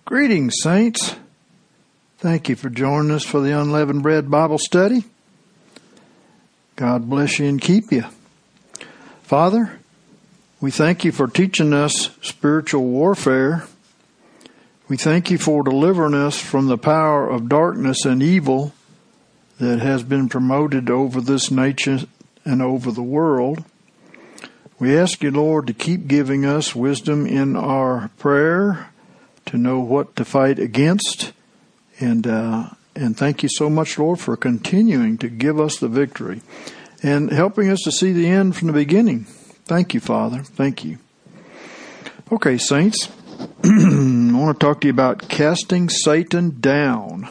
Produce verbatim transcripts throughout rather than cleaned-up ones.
Greetings, saints. Thank you for joining us for the Unleavened Bread Bible Study. God bless you and keep you. Father, we thank you for teaching us spiritual warfare. We thank you for delivering us from the power of darkness and evil that has been promoted over this nation and over the world. We ask you, Lord, to keep giving us wisdom in our prayer, to know what to fight against. And uh, and thank you so much, Lord, for continuing to give us the victory and helping us to see the end from the beginning. Thank you, Father. Thank you. Okay, saints, I want to talk to you about casting Satan down.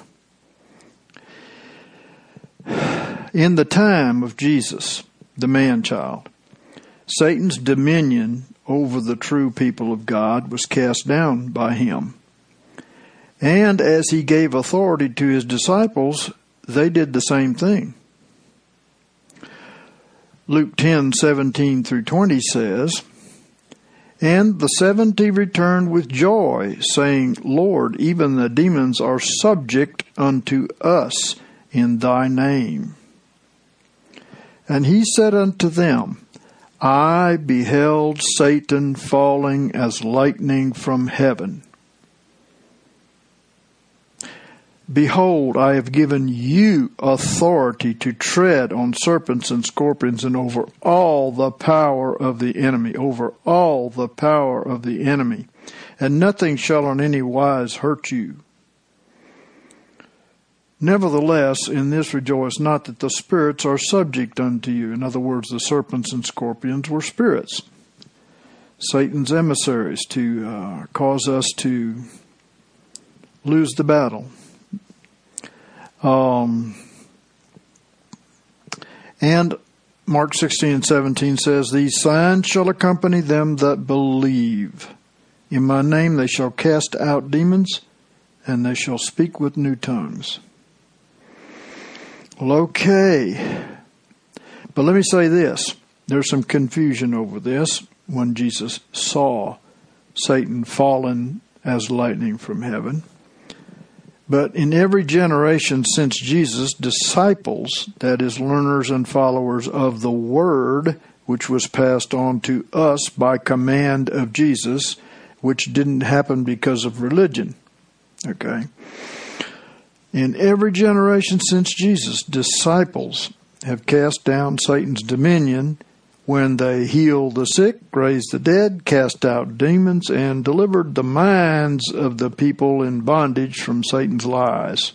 In the time of Jesus, the man-child, Satan's dominion over the true people of God was cast down by him. And as he gave authority to his disciples, they did the same thing. Luke ten, seventeen through twenty says, "And the seventy returned with joy, saying, Lord, even the demons are subject unto us in thy name. And he said unto them, I beheld Satan falling as lightning from heaven. Behold, I have given you authority to tread on serpents and scorpions and over all the power of the enemy, over all the power of the enemy, and nothing shall in any wise hurt you. Nevertheless, in this rejoice not that the spirits are subject unto you." In other words, the serpents and scorpions were spirits, Satan's emissaries, to uh, cause us to lose the battle. Um, and Mark sixteen and seventeen says, "These signs shall accompany them that believe. In my name they shall cast out demons, and they shall speak with new tongues." Well, okay. But let me say this. There's some confusion over this when Jesus saw Satan fallen as lightning from heaven. But in every generation since Jesus, disciples, that is, learners and followers of the Word, which was passed on to us by command of Jesus, which didn't happen because of religion. Okay? In every generation since Jesus, disciples have cast down Satan's dominion when they healed the sick, raised the dead, cast out demons, and delivered the minds of the people in bondage from Satan's lies.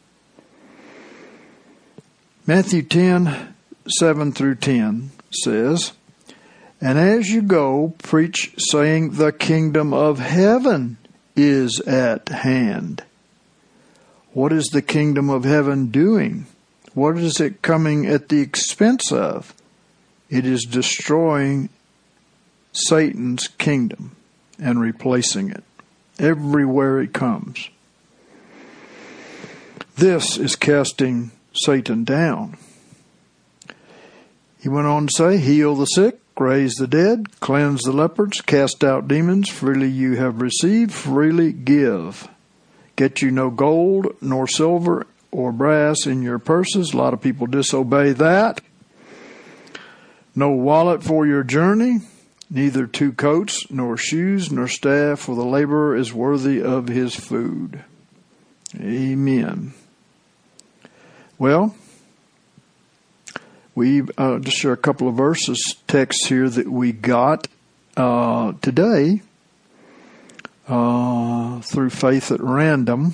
Matthew ten, seven through ten says, "And as you go, preach, saying, the kingdom of heaven is at hand." What is the kingdom of heaven doing? What is it coming at the expense of? It is destroying Satan's kingdom and replacing it everywhere it comes. This is casting Satan down. He went on to say, "Heal the sick, raise the dead, cleanse the lepers, cast out demons. Freely you have received, freely give. Get you no gold, nor silver, or brass in your purses." A lot of people disobey that. "No wallet for your journey, neither two coats, nor shoes, nor staff, for the laborer is worthy of his food." Amen. Well, we uh, just share a couple of verses, texts here that we got uh, today. Uh, through Faith at Random,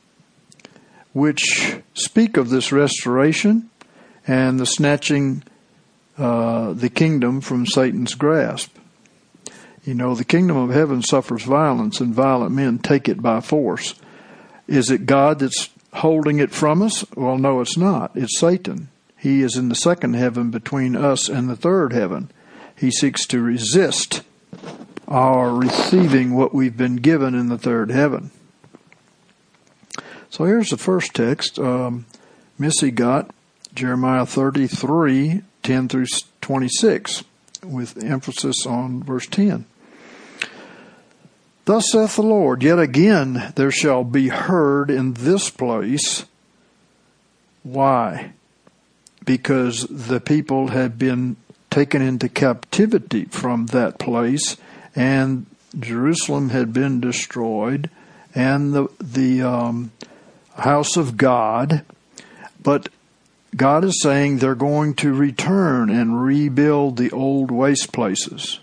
which speak of this restoration and the snatching uh, the kingdom from Satan's grasp. You know, the kingdom of heaven suffers violence, and violent men take it by force. Is it God that's holding it from us? Well, no, it's not. It's Satan. He is in the second heaven between us and the third heaven. He seeks to resist our receiving what we've been given in the third heaven. So here's the first text. Um, Missy got Jeremiah thirty-three, ten through twenty-six, with emphasis on verse ten. Thus saith the Lord, yet again there shall be heard in this place. Why? Because the people had been taken into captivity from that place, and Jerusalem had been destroyed, and the the um, house of God. But God is saying they're going to return and rebuild the old waste places.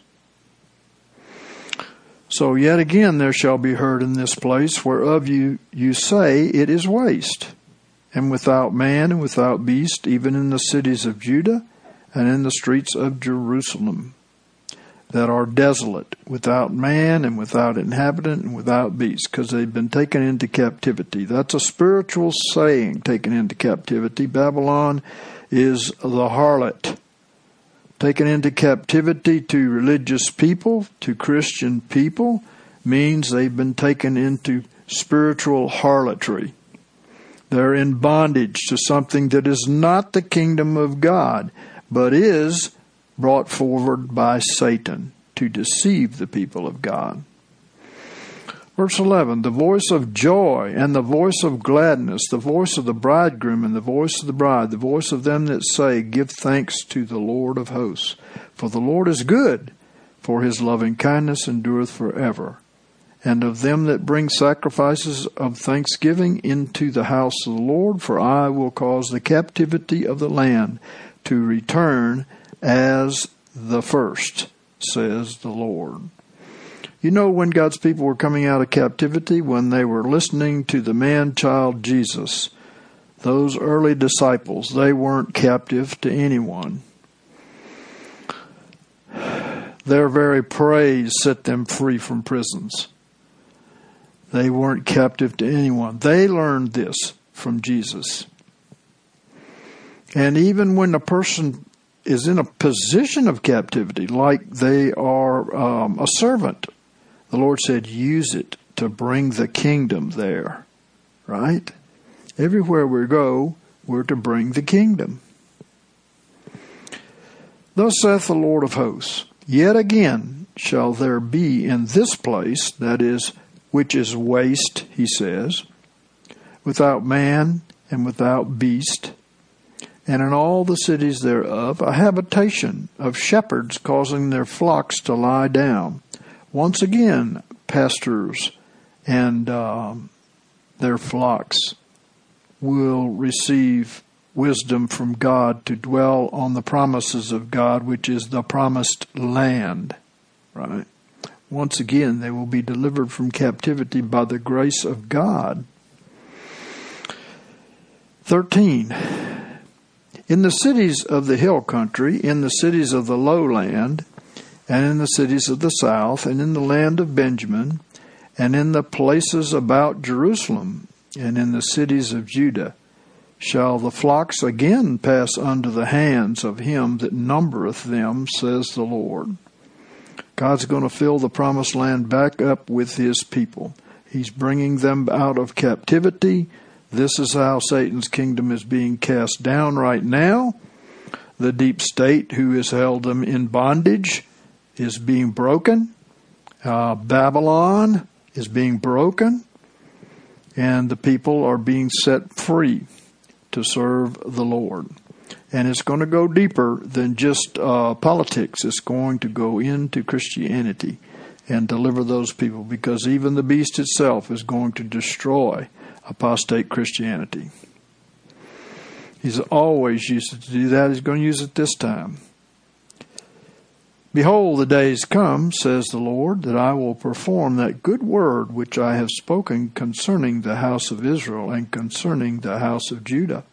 So yet again there shall be heard in this place, whereof you, you say it is waste, and without man and without beast, even in the cities of Judah and in the streets of Jerusalem, that are desolate, without man and without inhabitant and without beast, because they've been taken into captivity. That's a spiritual saying, taken into captivity. Babylon is the harlot. Taken into captivity to religious people, to Christian people, means they've been taken into spiritual harlotry. They're in bondage to something that is not the kingdom of God, but is brought forward by Satan to deceive the people of God. Verse eleven, the voice of joy and the voice of gladness, the voice of the bridegroom and the voice of the bride, the voice of them that say, give thanks to the Lord of hosts. For the Lord is good, for his loving kindness endureth forever. And of them that bring sacrifices of thanksgiving into the house of the Lord, for I will cause the captivity of the land to return as the first, says the Lord. You know when God's people were coming out of captivity? When they were listening to the man-child Jesus. Those early disciples, they weren't captive to anyone. Their very praise set them free from prisons. They weren't captive to anyone. They learned this from Jesus. And even when a person is in a position of captivity, like they are um, a servant, the Lord said, use it to bring the kingdom there, right? Everywhere we go, we're to bring the kingdom. Thus saith the Lord of hosts, yet again shall there be in this place, that is, which is waste, he says, without man and without beast, and in all the cities thereof, a habitation of shepherds causing their flocks to lie down. Once again, pastors and um, their flocks will receive wisdom from God to dwell on the promises of God, which is the promised land, right? Once again, they will be delivered from captivity by the grace of God. thirteen. In the cities of the hill country, in the cities of the lowland, and in the cities of the south, and in the land of Benjamin, and in the places about Jerusalem, and in the cities of Judah, shall the flocks again pass unto the hands of him that numbereth them, says the Lord. God's going to fill the promised land back up with his people. He's bringing them out of captivity. This is how Satan's kingdom is being cast down right now. The deep state who has held them in bondage is being broken. Uh, Babylon is being broken. And the people are being set free to serve the Lord. And it's going to go deeper than just uh, politics. It's going to go into Christianity and deliver those people, because even the beast itself is going to destroy apostate Christianity. He's always used to do that. He's going to use it this time. Behold, the days come, says the Lord, that I will perform that good word which I have spoken concerning the house of Israel and concerning the house of Judah.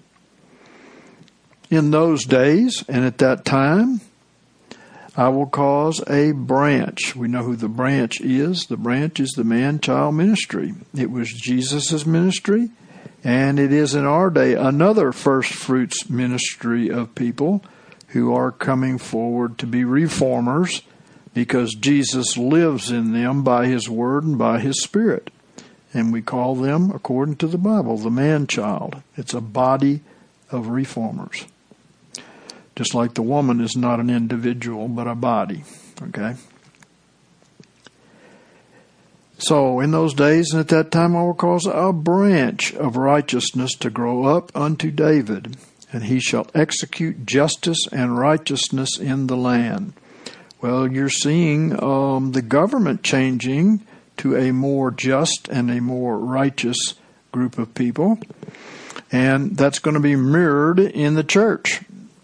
In those days and at that time, I will cause a branch. We know who the branch is. The branch is the man-child ministry. It was Jesus' ministry, and it is in our day another first fruits ministry of people who are coming forward to be reformers, because Jesus lives in them by his word and by his spirit. And we call them, according to the Bible, the man-child. It's a body of reformers. Just like the woman is not an individual, but a body. Okay? So in those days and at that time I will cause a branch of righteousness to grow up unto David, and he shall execute justice and righteousness in the land. Well, you're seeing um, the government changing to a more just and a more righteous group of people, and that's going to be mirrored in the church.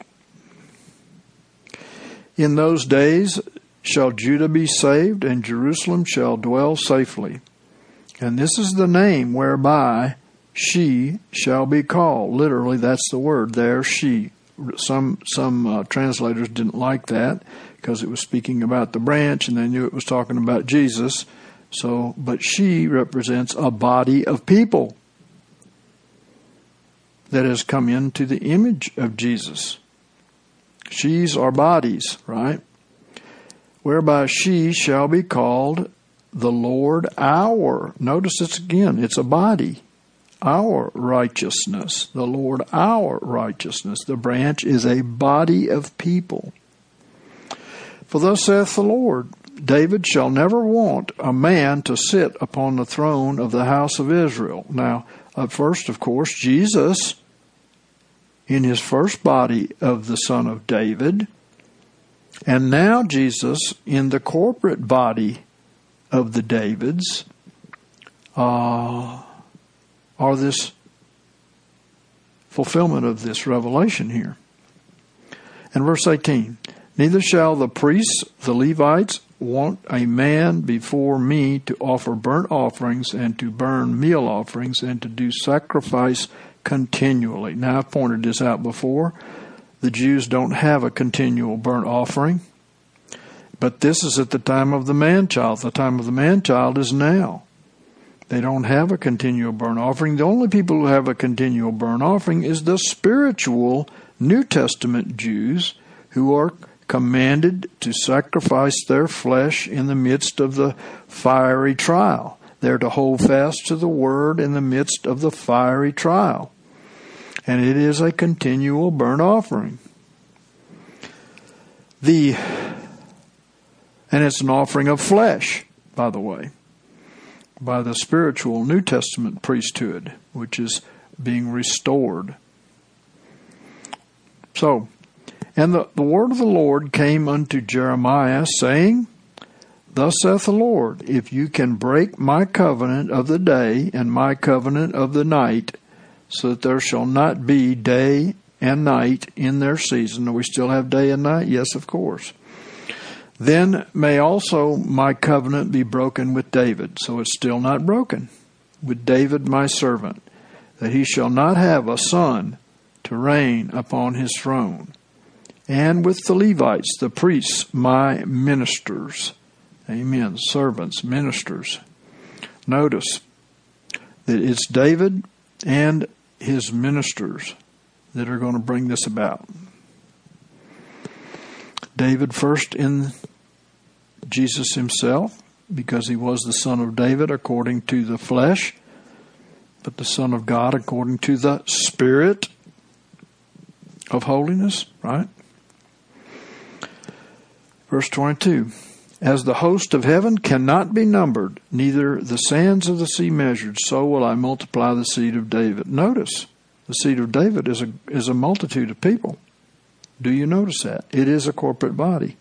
In those days shall Judah be saved, and Jerusalem shall dwell safely. And this is the name whereby she shall be called. Literally, that's the word there, she. Some some uh, translators didn't like that because it was speaking about the branch, and they knew it was talking about Jesus. So, but she represents a body of people that has come into the image of Jesus. She's our bodies, right? Whereby she shall be called the Lord our. Notice it's again, it's a body. Our righteousness. The Lord our righteousness. The branch is a body of people. For thus saith the Lord, David shall never want a man to sit upon the throne of the house of Israel. Now, at first, of course, Jesus, in his first body of the Son of David, and now Jesus in the corporate body of the Davids, uh, are this fulfillment of this revelation here. And verse eighteen, neither shall the priests, the Levites, want a man before me to offer burnt offerings and to burn meal offerings and to do sacrifice continually. Now, I've pointed this out before. The Jews don't have a continual burnt offering. But this is at the time of the man-child. The time of the man-child is now. They don't have a continual burnt offering. The only people who have a continual burnt offering is the spiritual New Testament Jews who are commanded to sacrifice their flesh in the midst of the fiery trial. They're to hold fast to the word in the midst of the fiery trial. And it is a continual burnt offering. The, and it's an offering of flesh, by the way, by the spiritual New Testament priesthood, which is being restored. So, and the, the word of the Lord came unto Jeremiah, saying, Thus saith the Lord, if you can break my covenant of the day and my covenant of the night, so that there shall not be day and night in their season. Do we still have day and night? Yes, of course. Then may also my covenant be broken with David. So it's still not broken. With David my servant, that he shall not have a son to reign upon his throne. And with the Levites, the priests, my ministers. Amen. Servants, ministers. Notice that it's David and his ministers that are going to bring this about. David first in Jesus himself, because he was the son of David according to the flesh, but the Son of God according to the Spirit of holiness, right? Verse twenty-two, as the host of heaven cannot be numbered, neither the sands of the sea measured, so will I multiply the seed of David. Notice, the seed of David is a is a multitude of people. Do you notice that? It is a corporate body.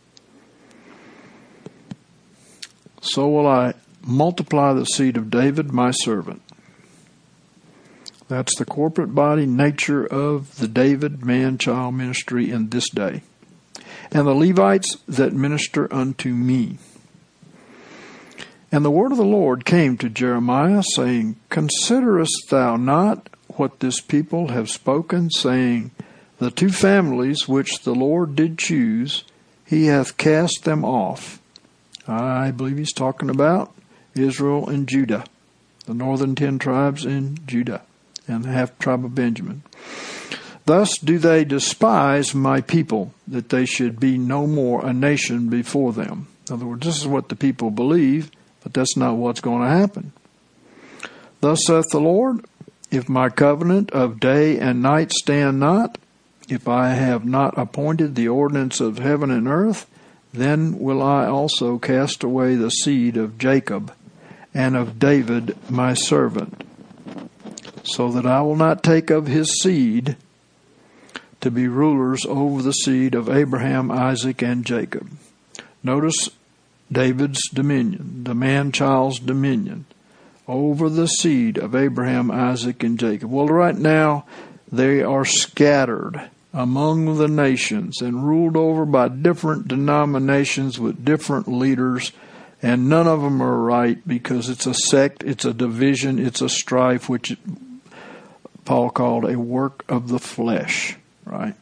So will I multiply the seed of David, my servant. That's the corporate body nature of the David man-child ministry in this day. And the Levites that minister unto me. And the word of the Lord came to Jeremiah, saying, Considerest thou not what this people have spoken, saying, The two families which the Lord did choose, he hath cast them off. I believe he's talking about Israel and Judah, the northern ten tribes in Judah, and the half tribe of Benjamin. Thus do they despise my people, that they should be no more a nation before them. In other words, this is what the people believe, but that's not what's going to happen. Thus saith the Lord, if my covenant of day and night stand not, if I have not appointed the ordinance of heaven and earth, then will I also cast away the seed of Jacob, and of David my servant, so that I will not take of his seed to be rulers over the seed of Abraham, Isaac, and Jacob. Notice David's dominion, the man-child's dominion, over the seed of Abraham, Isaac, and Jacob. Well, right now, they are scattered among the nations and ruled over by different denominations with different leaders, and none of them are right because it's a sect, it's a division, it's a strife, which Paul called a work of the flesh, right?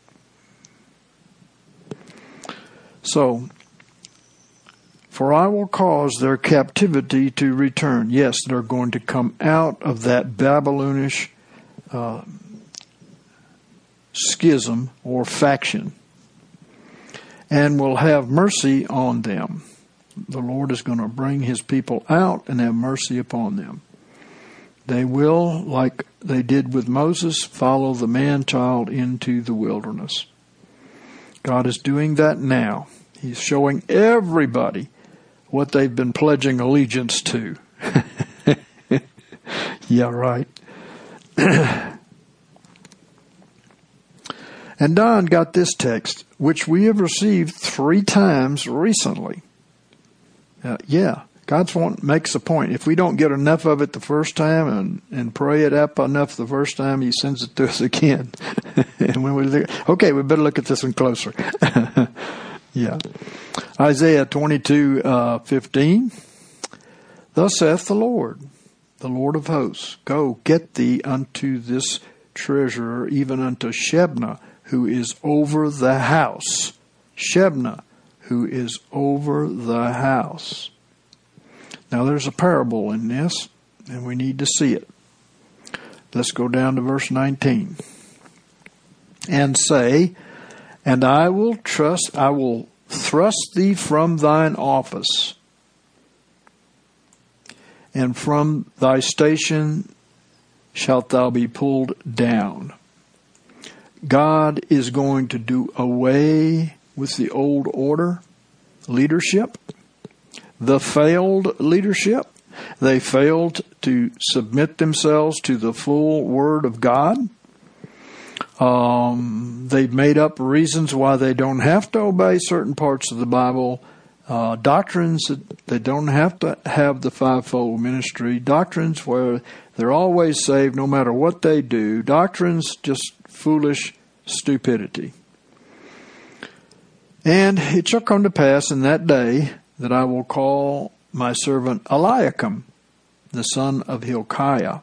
So, for I will cause their captivity to return. Yes, they're going to come out of that Babylonish uh, schism or faction, and will have mercy on them. The Lord is going to bring his people out and have mercy upon them. They will, like they did with Moses, follow the man-child into the wilderness. God is doing that now. He's showing everybody what they've been pledging allegiance to. Yeah, right. And Don got this text, which we have received three times recently. Uh, yeah, God's want makes a point. If we don't get enough of it the first time and, and pray it up enough the first time, he sends it to us again. And when we look, okay, we better look at this one closer. Yeah. Isaiah twenty-two, uh, fifteen. Thus saith the Lord, the Lord of hosts, go get thee unto this treasurer, even unto Shebna, who is over the house. Shebna, who is over the house. Now there's a parable in this, and we need to see it. Let's go down to verse nineteen. And say, and I will trust, I will thrust thee from thine office, and from thy station shalt thou be pulled down. God is going to do away with the old order leadership, the failed leadership. They failed to submit themselves to the full Word of God. Um, they've made up reasons why they don't have to obey certain parts of the Bible, uh, doctrines that they don't have to have the fivefold ministry, doctrines where they're always saved no matter what they do, doctrines just foolish stupidity. And it shall come to pass in that day that I will call my servant Eliakim, the son of Hilkiah.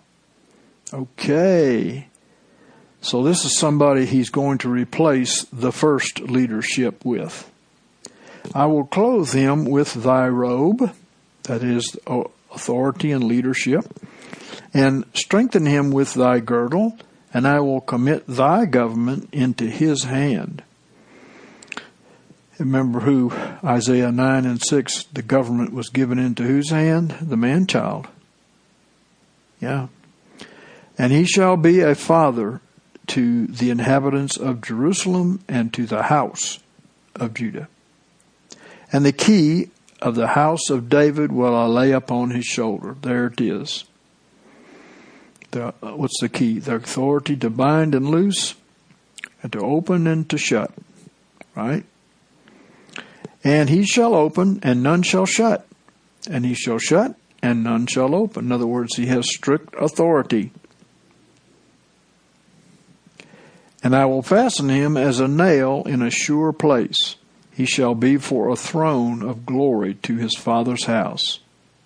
Okay. So this is somebody he's going to replace the first leadership with. I will clothe him with thy robe, that is authority and leadership, and strengthen him with thy girdle, and I will commit thy government into his hand. Remember who Isaiah nine and six, the government was given into whose hand? The man-child. Yeah. And he shall be a father to the inhabitants of Jerusalem and to the house of Judah. And the key of the house of David will I lay upon his shoulder. There it is. The, what's the key? The authority to bind and loose, and to open and to shut. Right? And he shall open, and none shall shut. And he shall shut, and none shall open. In other words, he has strict authority. And I will fasten him as a nail in a sure place. He shall be for a throne of glory to his father's house.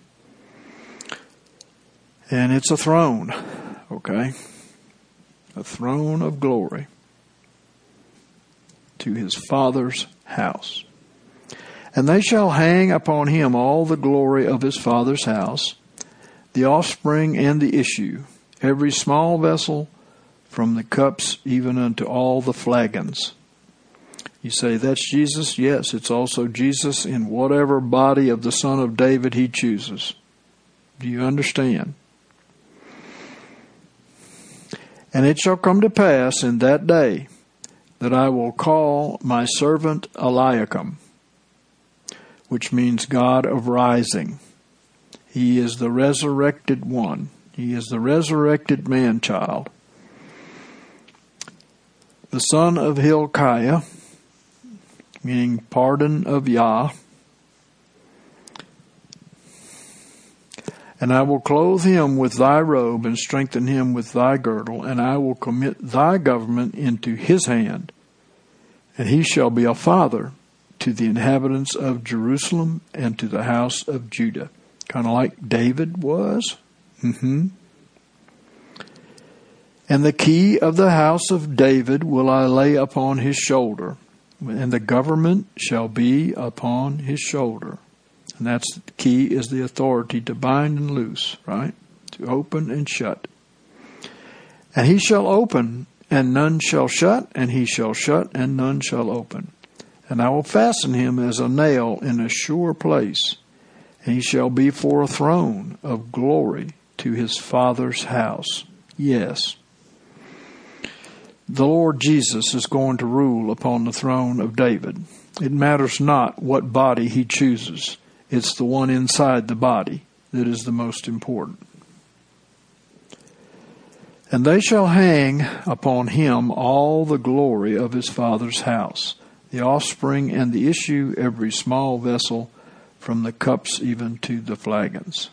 And it's a throne, okay? A throne of glory to his father's house. And they shall hang upon him all the glory of his father's house, the offspring and the issue, every small vessel, from the cups even unto all the flagons. You say, that's Jesus? Yes, it's also Jesus in whatever body of the Son of David he chooses. Do you understand? And it shall come to pass in that day that I will call my servant Eliakim, which means God of rising. He is the resurrected one. He is the resurrected man-child. The son of Hilkiah, meaning pardon of Yah. And I will clothe him with thy robe and strengthen him with thy girdle, and I will commit thy government into his hand. And he shall be a father to the inhabitants of Jerusalem and to the house of Judah. Kind of like David was. Mm-hmm. And the key of the house of David will I lay upon his shoulder, and the government shall be upon his shoulder. And that's the key, is the authority to bind and loose, right? To open and shut. And he shall open, and none shall shut, and he shall shut, and none shall open. And I will fasten him as a nail in a sure place, and he shall be for a throne of glory to his father's house. Yes. The Lord Jesus is going to rule upon the throne of David. It matters not what body he chooses. It's the one inside the body that is the most important. And they shall hang upon him all the glory of his father's house, the offspring and the issue, every small vessel, from the cups even to the flagons.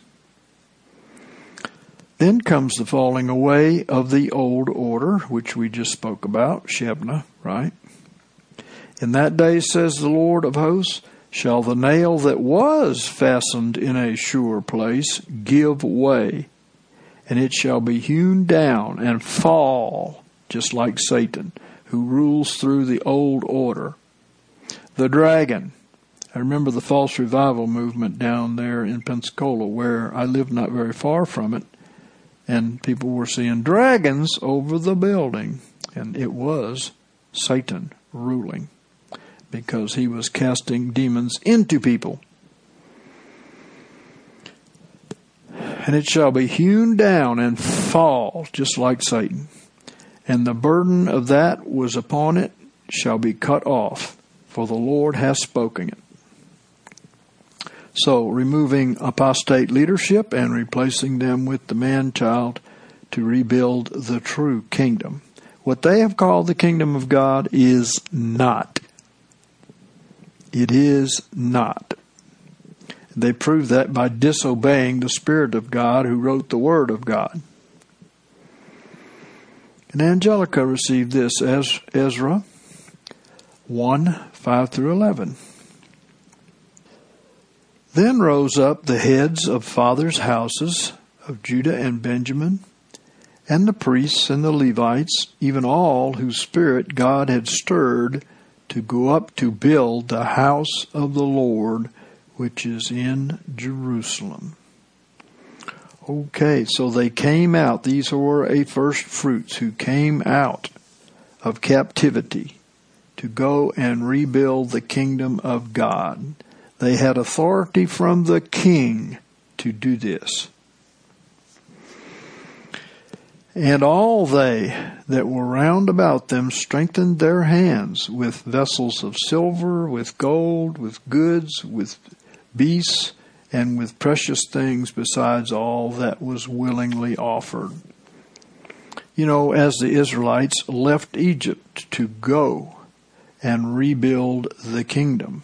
Then comes the falling away of the old order, which we just spoke about, Shebna, right? In that day, says the Lord of hosts, shall the nail that was fastened in a sure place give way, and it shall be hewn down and fall, just like Satan, who rules through the old order. The dragon. I remember the false revival movement down there in Pensacola, where I lived not very far from it, and people were seeing dragons over the building, and it was Satan ruling, because he was casting demons into people. And it shall be hewn down and fall, just like Satan. And the burden of that was upon it shall be cut off, for the Lord hath spoken it. So, removing apostate leadership and replacing them with the man-child to rebuild the true kingdom. What they have called the kingdom of God is not. It is not. They prove that by disobeying the Spirit of God who wrote the Word of God. And Angelica received this as Ezra one, five through eleven. Then rose up the heads of fathers' houses of Judah and Benjamin, and the priests and the Levites, even all whose spirit God had stirred to go up to build the house of the Lord, which is in Jerusalem. Okay, so they came out. These were a first fruits who came out of captivity to go and rebuild the kingdom of God. They had authority from the king to do this. And all they that were round about them strengthened their hands with vessels of silver, with gold, with goods, with beasts, and with precious things besides all that was willingly offered. You know, as the Israelites left Egypt to go and rebuild the kingdom,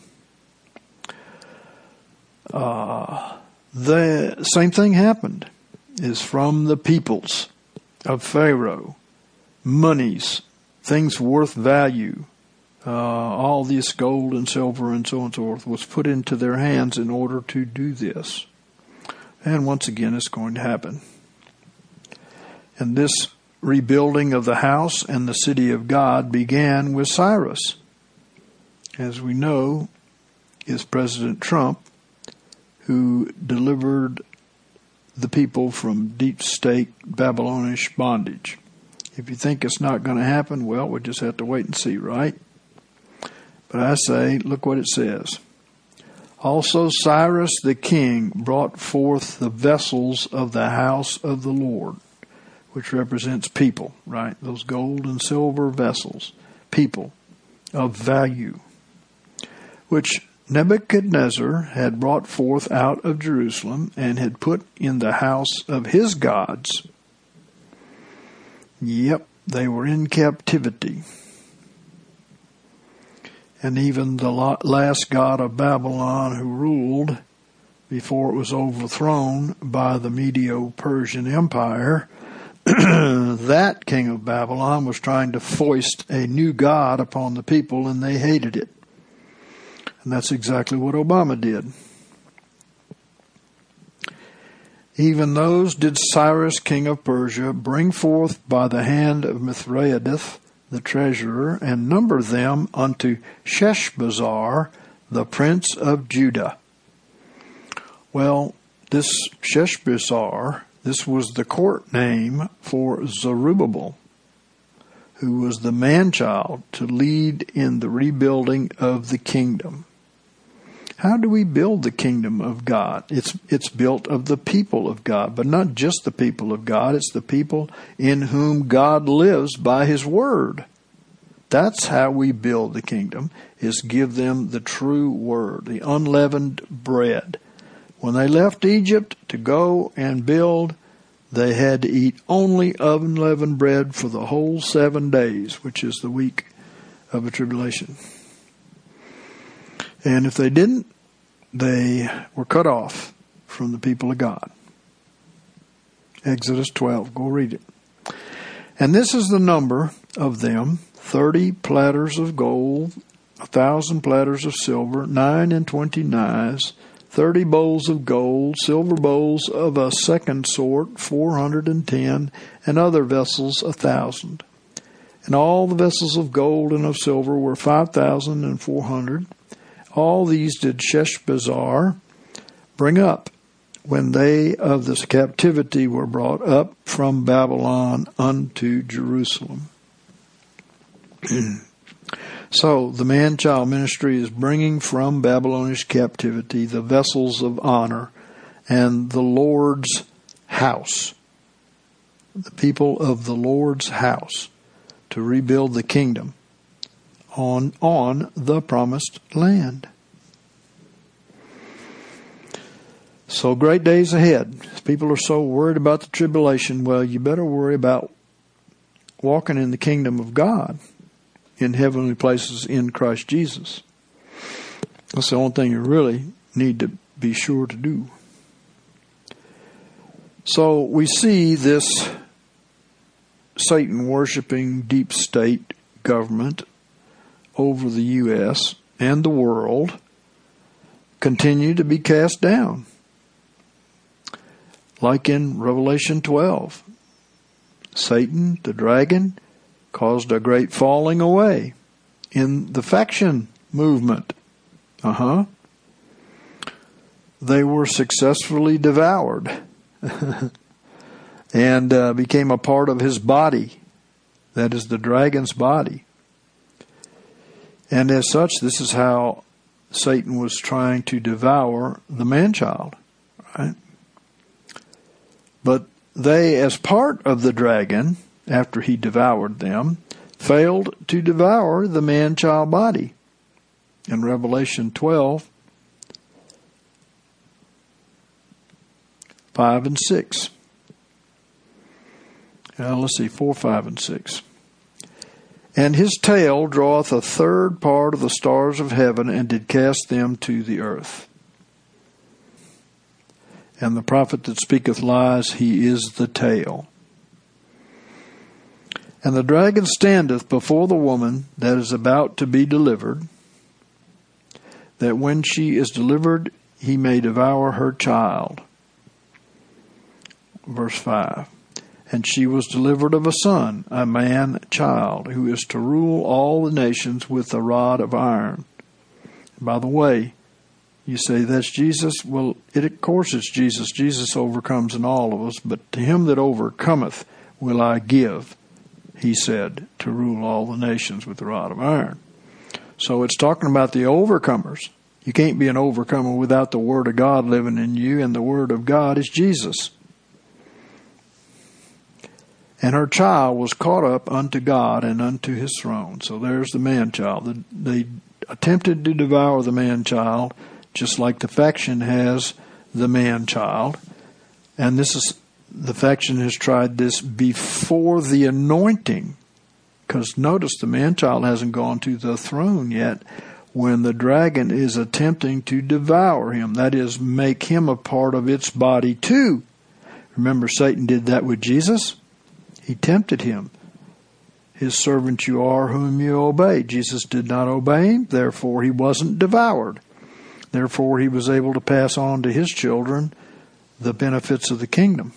uh, the same thing happened. Is from the peoples of Pharaoh, monies, things worth value, uh, all this gold and silver and so on and so forth was put into their hands in order to do this. And once again, it's going to happen. And this rebuilding of the house and the city of God began with Cyrus. As we know, is President Trump, who delivered the people from deep state Babylonish bondage. If you think it's not going to happen, well, we just have to wait and see, right? But I say, look what it says. Also Cyrus the king brought forth the vessels of the house of the Lord, which represents people, right? Those gold and silver vessels, people of value, which Nebuchadnezzar had brought forth out of Jerusalem and had put in the house of his gods. Yep, they were in captivity. And even the last god of Babylon, who ruled before it was overthrown by the Medo-Persian Empire, that king of Babylon was trying to foist a new god upon the people, and they hated it. And that's exactly what Obama did. Even those did Cyrus, king of Persia, bring forth by the hand of Mithridates, the treasurer, and number them unto Sheshbazzar, the prince of Judah. Well, this Sheshbazzar, this was the court name for Zerubbabel, who was the man-child to lead in the rebuilding of the kingdom. How do we build the kingdom of God? It's it's built of the people of God, but not just the people of God. It's the people in whom God lives by His Word. That's how we build the kingdom, is give them the true Word, the unleavened bread. When they left Egypt to go and build, they had to eat only unleavened bread for the whole seven days, which is the week of the tribulation. And if they didn't, they were cut off from the people of God. Exodus twelve, go read it. And this is the number of them, thirty platters of gold, a thousand platters of silver, nine and twenty knives, thirty bowls of gold, silver bowls of a second sort, four hundred and ten, and other vessels, a thousand. And all the vessels of gold and of silver were five thousand and four hundred. All these did Sheshbazzar bring up when they of this captivity were brought up from Babylon unto Jerusalem. So the man-child ministry is bringing from Babylonish captivity the vessels of honor and the Lord's house, the people of the Lord's house, to rebuild the kingdom on on the promised land. So great days ahead. People are so worried about the tribulation. Well, you better worry about walking in the kingdom of God in heavenly places in Christ Jesus. That's the only thing you really need to be sure to do. So we see this Satan-worshiping deep state government over the U S and the world continue to be cast down. Like in Revelation twelve, Satan, the dragon, caused a great falling away in the faction movement. Uh-huh. They were successfully devoured and uh, became a part of his body. That is the dragon's body. And as such, this is how Satan was trying to devour the man-child, right? But they, as part of the dragon, after he devoured them, failed to devour the man-child body. In Revelation twelve, five and six. Now let's see, four, five, and six. And his tail draweth a third part of the stars of heaven, and did cast them to the earth. And the prophet that speaketh lies, he is the tail. And the dragon standeth before the woman that is about to be delivered, that when she is delivered, he may devour her child. Verse five. And she was delivered of a son, a man child, who is to rule all the nations with a rod of iron. By the way, you say, that's Jesus? Well, it, of course it's Jesus. Jesus overcomes in all of us, but to him that overcometh will I give, he said, to rule all the nations with the rod of iron. So it's talking about the overcomers. You can't be an overcomer without the Word of God living in you, and the Word of God is Jesus. And her child was caught up unto God and unto his throne. So there's the man-child. They attempted to devour the man-child, just like the faction has the man-child. And this is, the faction has tried this before the anointing. Because notice the man-child hasn't gone to the throne yet when the dragon is attempting to devour him. That is, make him a part of its body too. Remember, Satan did that with Jesus? He tempted him. His servant you are whom you obey. Jesus did not obey him, therefore he wasn't devoured. Therefore he was able to pass on to his children the benefits of the kingdom.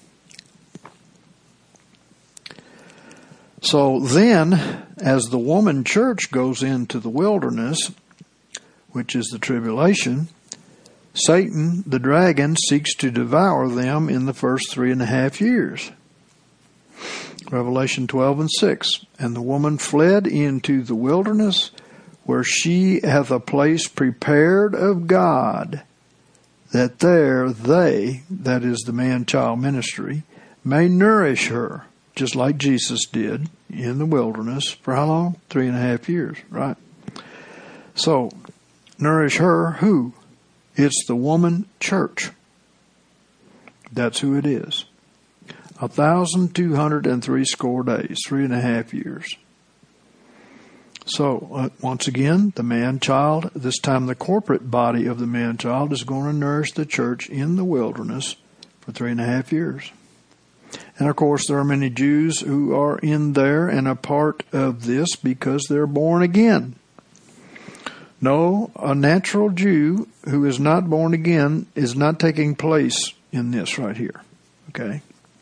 So then, as the woman church goes into the wilderness, which is the tribulation, Satan, the dragon, seeks to devour them in the first three and a half years. Revelation twelve and six. And the woman fled into the wilderness, where she hath a place prepared of God, that there they, that is the man-child ministry, may nourish her, just like Jesus did in the wilderness. For how long? Three and a half years, right? So, nourish her, who? It's the woman church. That's who it is. A thousand two hundred and three score days, three and a half years. So, uh, once again, the man-child, this time the corporate body of the man-child, is going to nourish the church in the wilderness for three and a half years. And of course, there are many Jews who are in there and a part of this because they're born again. No, a natural Jew who is not born again is not taking place in this right here. Okay?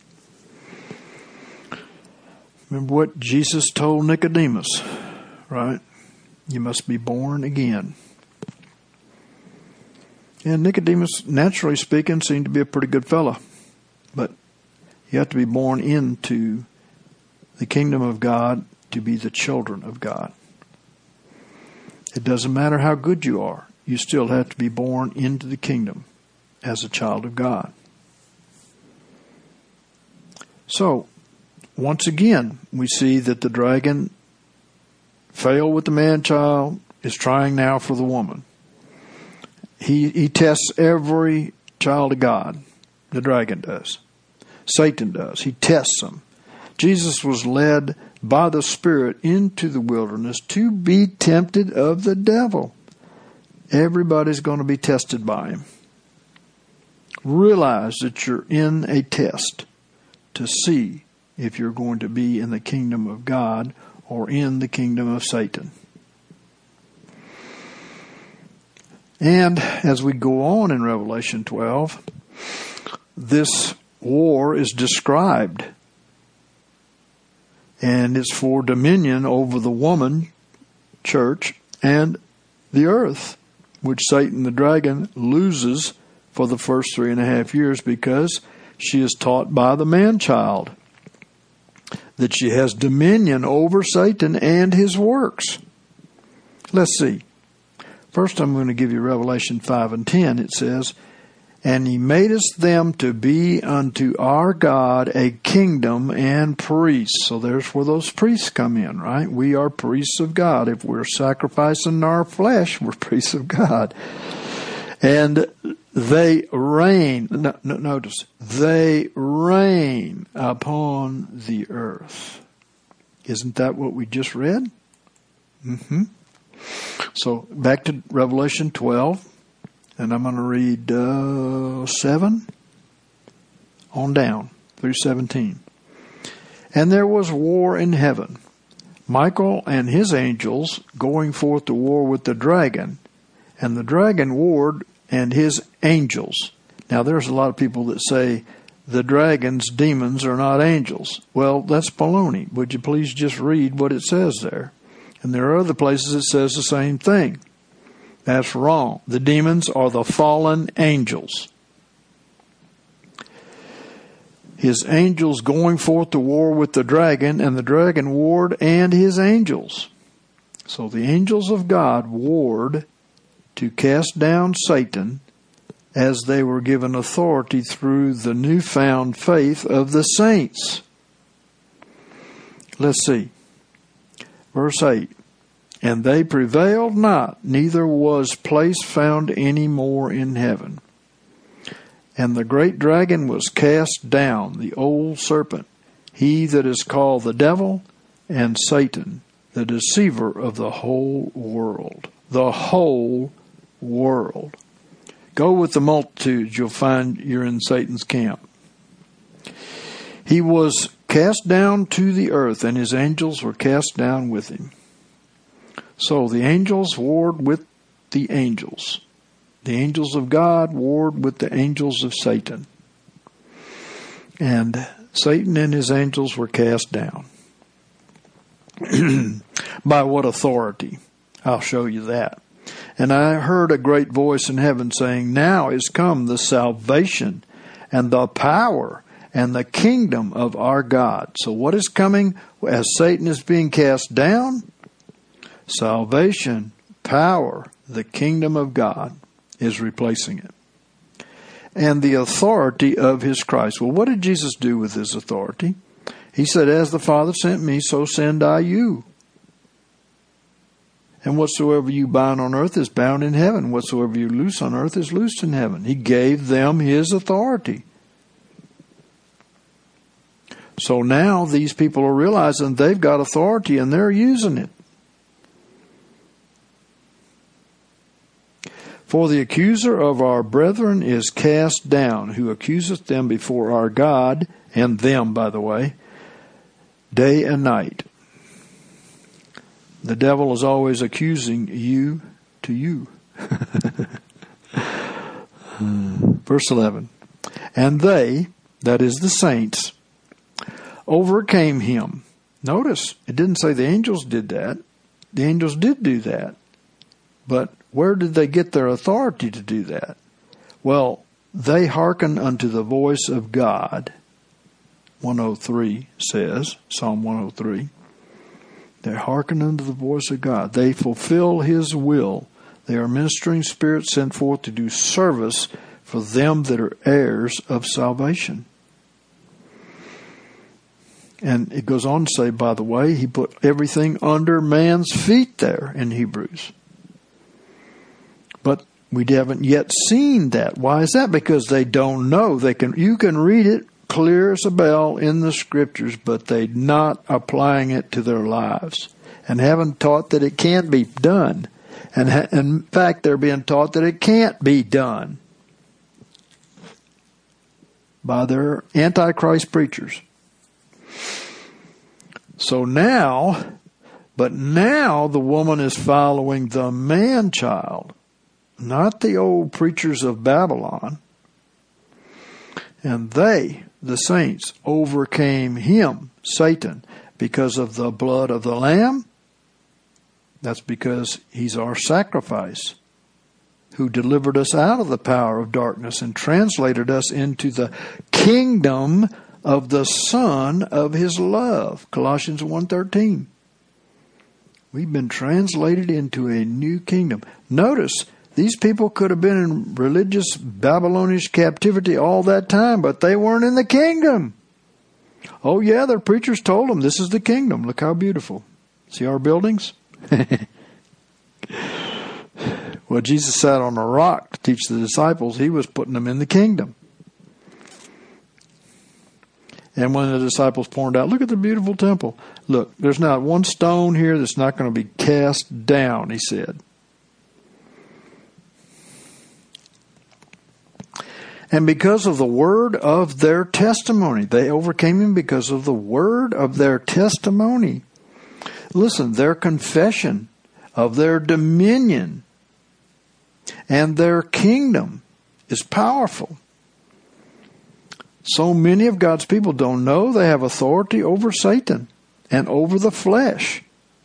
Remember what Jesus told Nicodemus, right? You must be born again. And Nicodemus, naturally speaking, seemed to be a pretty good fellow. But you have to be born into the kingdom of God to be the children of God. It doesn't matter how good you are. You still have to be born into the kingdom as a child of God. So, once again, we see that the dragon failed with the man-child, is trying now for the woman. He, he tests every child of God. The dragon does. Satan does. He tests them. Jesus was led by the Spirit into the wilderness to be tempted of the devil. Everybody's going to be tested by him. Realize that you're in a test to see if you're going to be in the kingdom of God or in the kingdom of Satan. And as we go on in Revelation twelve, this war is described. And it's for dominion over the woman, church, and the earth, which Satan the dragon loses for the first three and a half years because she is taught by the man-child that she has dominion over Satan and his works. Let's see. First, I'm going to give you Revelation five and ten. It says, and he madest them to be unto our God a kingdom and priests. So there's where those priests come in, right? We are priests of God. If we're sacrificing our flesh, we're priests of God. And they reign. No, no, notice, they reign upon the earth. Isn't that what we just read? Mm-hmm. So back to Revelation twelve. And I'm going to read uh, seven on down through seventeen. And there was war in heaven, Michael and his angels going forth to war with the dragon, and the dragon warred and his angels. Now there's a lot of people that say the dragon's demons are not angels. Well, that's baloney. Would you please just read what it says there? And there are other places it says the same thing. That's wrong. The demons are the fallen angels. His angels going forth to war with the dragon, and the dragon warred and his angels. So the angels of God warred to cast down Satan as they were given authority through the newfound faith of the saints. Let's see. Verse eight. And they prevailed not, neither was place found any more in heaven. And the great dragon was cast down, the old serpent, he that is called the devil and Satan, the deceiver of the whole world. The whole world. Go with the multitudes, you'll find you're in Satan's camp. He was cast down to the earth, and his angels were cast down with him. So the angels warred with the angels. The angels of God warred with the angels of Satan. And Satan and his angels were cast down. By what authority? I'll show you that. And I heard a great voice in heaven saying, now is come the salvation and the power and the kingdom of our God. So what is coming as Satan is being cast down? Salvation, power, the kingdom of God is replacing it. And the authority of his Christ. Well, what did Jesus do with his authority? He said, as the Father sent me, so send I you. And whatsoever you bind on earth is bound in heaven. Whatsoever you loose on earth is loosed in heaven. He gave them his authority. So now these people are realizing they've got authority and they're using it. For the accuser of our brethren is cast down, who accuseth them before our God, and them, by the way, day and night. The devil is always accusing you to you. Verse eleven. And they, that is the saints, overcame him. Notice, it didn't say the angels did that. The angels did do that. But where did they get their authority to do that? Well, they hearkened unto the voice of God. one oh three says, Psalm one oh three. They hearken unto the voice of God. They fulfill his will. They are ministering spirits sent forth to do service for them that are heirs of salvation. And it goes on to say, by the way, he put everything under man's feet there in Hebrews. But we haven't yet seen that. Why is that? Because they don't know. They can. You can read it clear as a bell in the Scriptures, but they're not applying it to their lives and haven't taught that it can't be done. And ha- in fact, they're being taught that it can't be done by their Antichrist preachers. So now, but now the woman is following the man-child, not the old preachers of Babylon. And they, the saints, overcame him, Satan, because of the blood of the Lamb. That's because he's our sacrifice, who delivered us out of the power of darkness and translated us into the kingdom of the Son of his love. Colossians one thirteen. We've been translated into a new kingdom. Notice, these people could have been in religious Babylonish captivity all that time, but they weren't in the kingdom. Oh yeah, their preachers told them, this is the kingdom. Look how beautiful. See our buildings? Well, Jesus sat on a rock to teach the disciples. He was putting them in the kingdom. And when the disciples pointed out, look at the beautiful temple. Look, there's not one stone here that's not going to be cast down, he said. And because of the word of their testimony, they overcame him because of the word of their testimony. Listen, their confession of their dominion and their kingdom is powerful. So many of God's people don't know they have authority over Satan and over the flesh.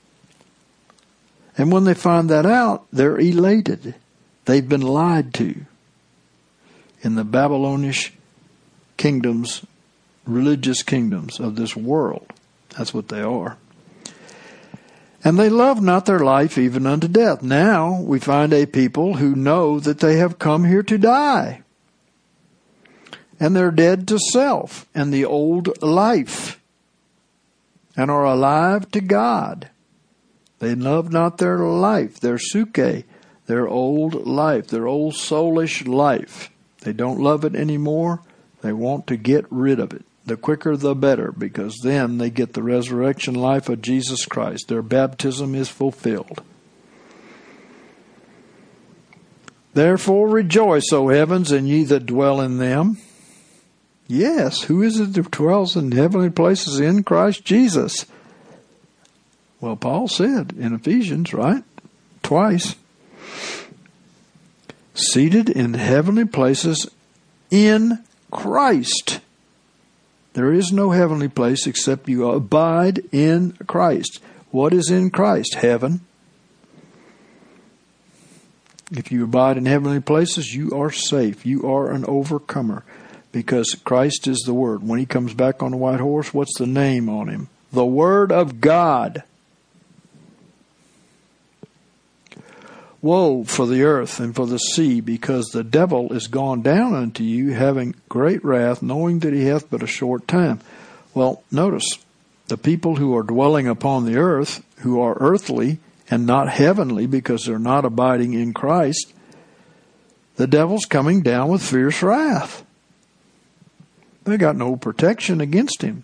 And when they find that out, they're elated. They've been lied to in the Babylonish kingdoms, religious kingdoms of this world. That's what they are. And they love not their life even unto death. Now we find a people who know that they have come here to die. And they're dead to self and the old life and are alive to God. They love not their life, their suke, their old life, their old soulish life. They don't love it anymore. They want to get rid of it. The quicker the better, because then they get the resurrection life of Jesus Christ. Their baptism is fulfilled. Therefore rejoice, O heavens, and ye that dwell in them. Yes, who is it that dwells in heavenly places? In Christ Jesus. Well, Paul said in Ephesians, right? Twice. Seated in heavenly places in Christ. There is no heavenly place except you abide in Christ. What is in Christ? Heaven. If you abide in heavenly places, you are safe. You are an overcomer. Because Christ is the Word. When He comes back on the white horse, what's the name on Him? The Word of God. Woe for the earth and for the sea, because the devil is gone down unto you, having great wrath, knowing that he hath but a short time. Well, notice, the people who are dwelling upon the earth, who are earthly and not heavenly because they're not abiding in Christ, the devil's coming down with fierce wrath. They got no protection against him.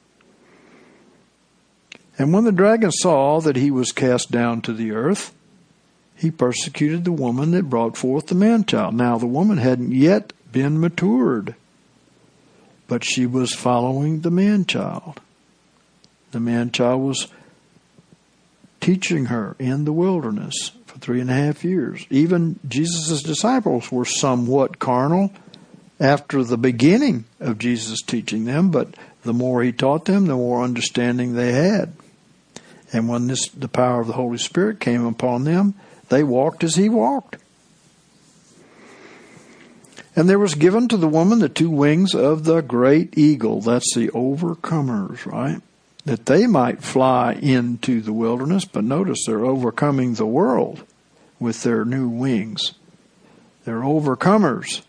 And when the dragon saw that he was cast down to the earth, he persecuted the woman that brought forth the man-child. Now the woman hadn't yet been matured, but she was following the man-child. The man-child was teaching her in the wilderness for three and a half years. Even Jesus' disciples were somewhat carnal after the beginning of Jesus teaching them, but the more He taught them, the more understanding they had. And when this, the power of the Holy Spirit came upon them, they walked as He walked. And there was given to the woman the two wings of the great eagle. That's the overcomers, right? That they might fly into the wilderness. But notice they're overcoming the world with their new wings. They're overcomers.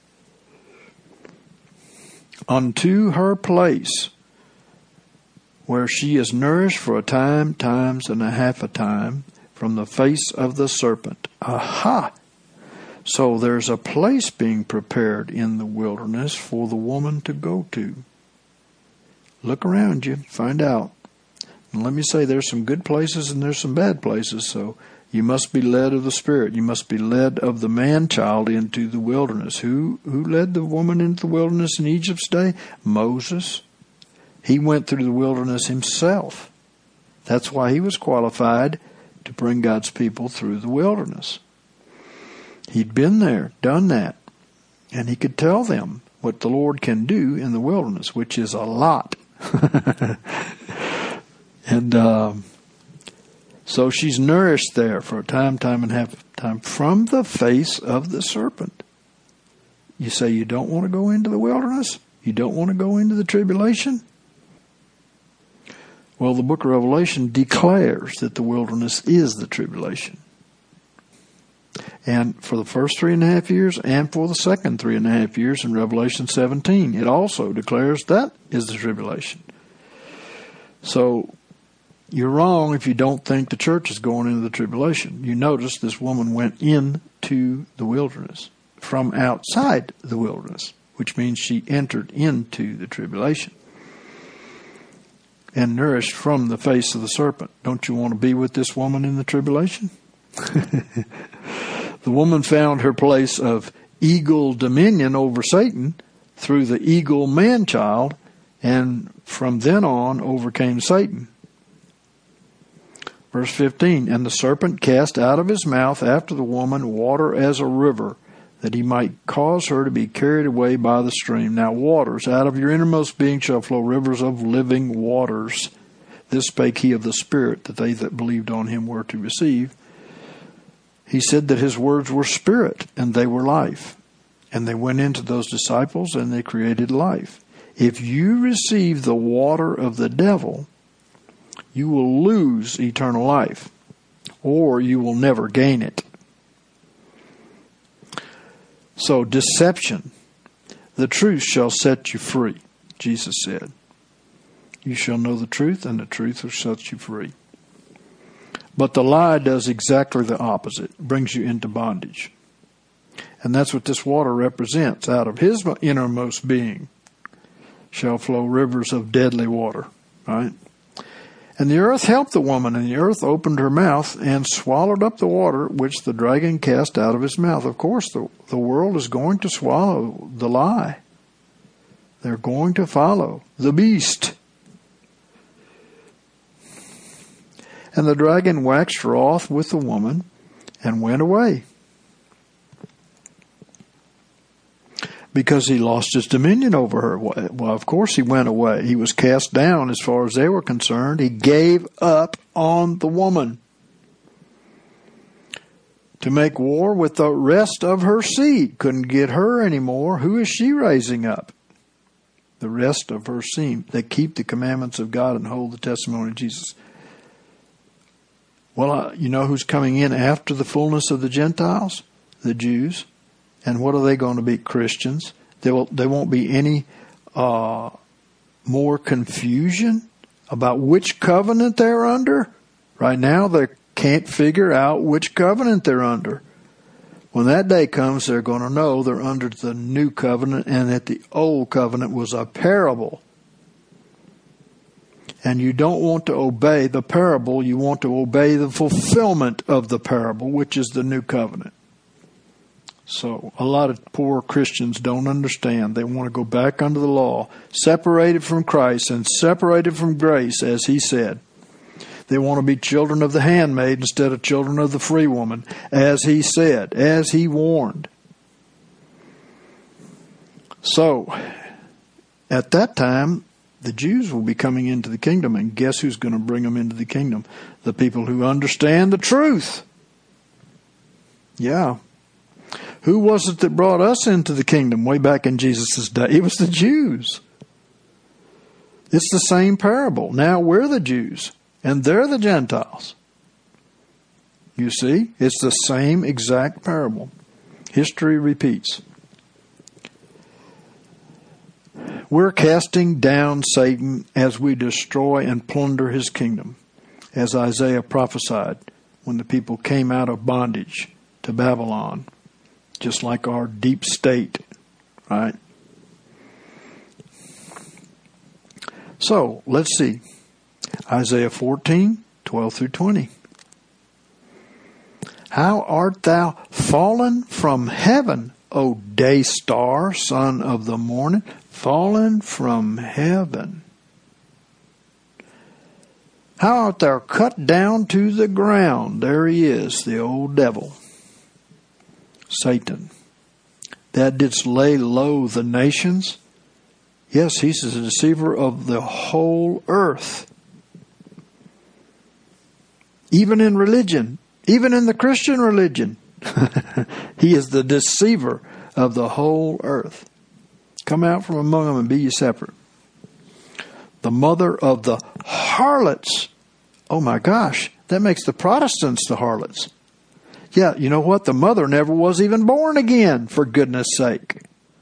Unto her place, where she is nourished for a time, times and a half a time, from the face of the serpent. Aha! So there's a place being prepared in the wilderness for the woman to go to. Look around you, find out. And let me say, there's some good places and there's some bad places, so you must be led of the Spirit. You must be led of the man-child into the wilderness. Who, who led the woman into the wilderness in Egypt's day? Moses. He went through the wilderness himself. That's why he was qualified to bring God's people through the wilderness. He'd been there, done that, and he could tell them what the Lord can do in the wilderness, which is a lot. and um, so she's nourished there for a time, time and a half time from the face of the serpent. You say you don't want to go into the wilderness? You don't want to go into the tribulation? Well, the book of Revelation declares that the wilderness is the tribulation. And for the first three and a half years and for the second three and a half years in Revelation seventeen, it also declares that is the tribulation. So you're wrong if you don't think the church is going into the tribulation. You notice this woman went into the wilderness from outside the wilderness, which means she entered into the tribulation. And nourished from the face of the serpent. Don't you want to be with this woman in the tribulation? The woman found her place of eagle dominion over Satan through the eagle man-child, and from then on overcame Satan. Verse fifteen, and the serpent cast out of his mouth after the woman water as a river, that he might cause her to be carried away by the stream. Now waters, out of your innermost being shall flow rivers of living waters. This spake he of the Spirit, that they that believed on him were to receive. He said that his words were spirit, and they were life. And they went into those disciples, and they created life. If you receive the water of the devil, you will lose eternal life, or you will never gain it. So deception, the truth shall set you free, Jesus said. You shall know the truth, and the truth will set you free. But the lie does exactly the opposite. It brings you into bondage. And that's what this water represents. Out of his innermost being shall flow rivers of deadly water. Right? And the earth helped the woman, and the earth opened her mouth and swallowed up the water which the dragon cast out of his mouth. Of course, the, the world is going to swallow the lie. They're going to follow the beast. And the dragon waxed wroth with the woman and went away, because he lost his dominion over her. Well, of course he went away. He was cast down as far as they were concerned. He gave up on the woman to make war with the rest of her seed. Couldn't get her anymore. Who is she raising up? The rest of her seed. They keep the commandments of God and hold the testimony of Jesus. Well, uh, you know who's coming in after the fullness of the Gentiles? The Jews. And what are they going to be? Christians. There will, there won't be any uh, more confusion about which covenant they're under. Right now, they can't figure out which covenant they're under. When that day comes, they're going to know they're under the new covenant and that the old covenant was a parable. And you don't want to obey the parable. You want to obey the fulfillment of the parable, which is the new covenant. So a lot of poor Christians don't understand. They want to go back under the law, separated from Christ and separated from grace, as he said. They want to be children of the handmaid instead of children of the free woman, as he said, as he warned. So, at that time, the Jews will be coming into the kingdom, and guess who's going to bring them into the kingdom? The people who understand the truth. Yeah. Who was it that brought us into the kingdom way back in Jesus' day? It was the Jews. It's the same parable. Now we're the Jews, and they're the Gentiles. You see, it's the same exact parable. History repeats. We're casting down Satan as we destroy and plunder his kingdom, as Isaiah prophesied when the people came out of bondage to Babylon, just like our deep state, right? So, let's see. Isaiah fourteen, twelve through twenty. How art thou fallen from heaven, O day star, son of the morning? Fallen from heaven. How art thou cut down to the ground? There he is, the old devil, Satan. That didst lay low the nations. Yes, he's the deceiver of the whole earth. Even in religion, even in the Christian religion, he is the deceiver of the whole earth. Come out from among them and be ye separate. The mother of the harlots. Oh my gosh, that makes the Protestants the harlots. Yeah, you know what? The mother never was even born again, for goodness sake.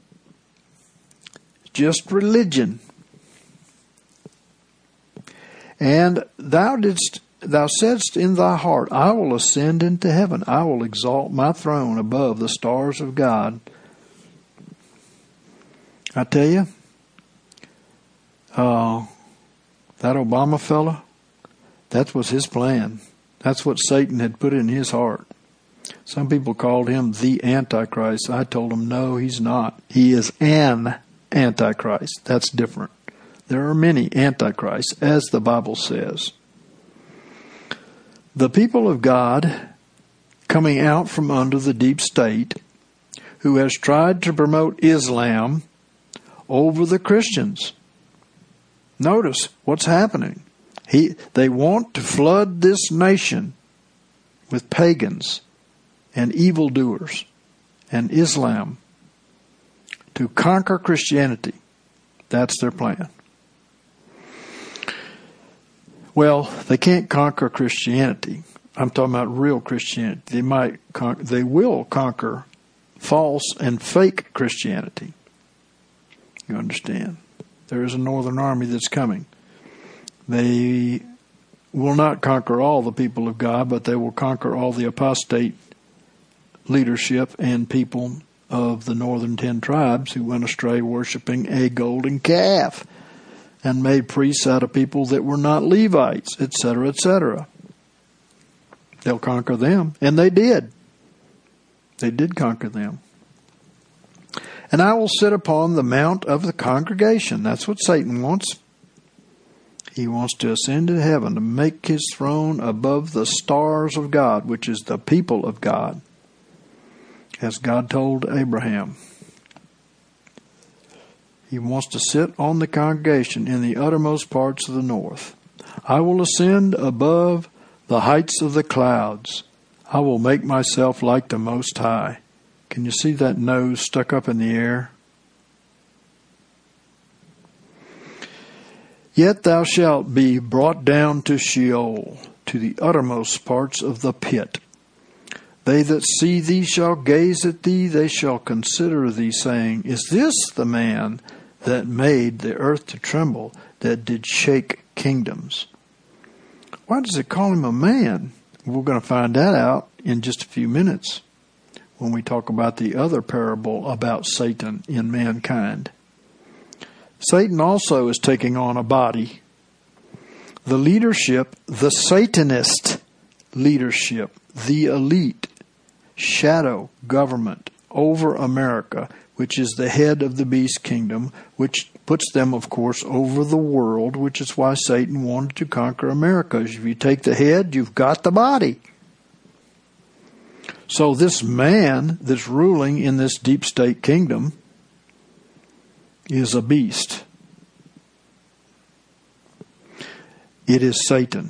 Just religion. And thou didst, thou saidst in thy heart, I will ascend into heaven. I will exalt my throne above the stars of God. I tell you, uh, that Obama fella, that was his plan. That's what Satan had put in his heart. Some people called him the Antichrist. I told them, no, he's not. He is an Antichrist. That's different. There are many Antichrists, as the Bible says. The people of God coming out from under the deep state, who has tried to promote Islam over the Christians. Notice what's happening. He, they want to flood this nation with pagans and evildoers and Islam to conquer Christianity. That's their plan. Well, they can't conquer Christianity. I'm talking about real Christianity. They might, con- they will conquer false and fake Christianity. You understand? There is a northern army that's coming. They will not conquer all the people of God, but they will conquer all the apostate leadership and people of the northern ten tribes who went astray worshiping a golden calf and made priests out of people that were not Levites, et cetera, et cetera. They'll conquer them. And they did. They did conquer them. And I will sit upon the mount of the congregation. That's what Satan wants. He wants to ascend to heaven to make his throne above the stars of God, which is the people of God, as God told Abraham. He wants to sit on the congregation in the uttermost parts of the north. I will ascend above the heights of the clouds. I will make myself like the Most High. Can you see that nose stuck up in the air? Yet thou shalt be brought down to Sheol, to the uttermost parts of the pit. They that see thee shall gaze at thee, they shall consider thee, saying, Is this the man that made the earth to tremble, that did shake kingdoms? Why does it call him a man? We're going to find that out in just a few minutes when we talk about the other parable about Satan in mankind. Satan also is taking on a body. The leadership, the Satanist leadership, the elite shadow government over America, which is the head of the beast kingdom, which puts them, of course, over the world, which is why Satan wanted to conquer America. If you take the head, you've got the body. So this man that's ruling in this deep state kingdom is a beast. It is Satan.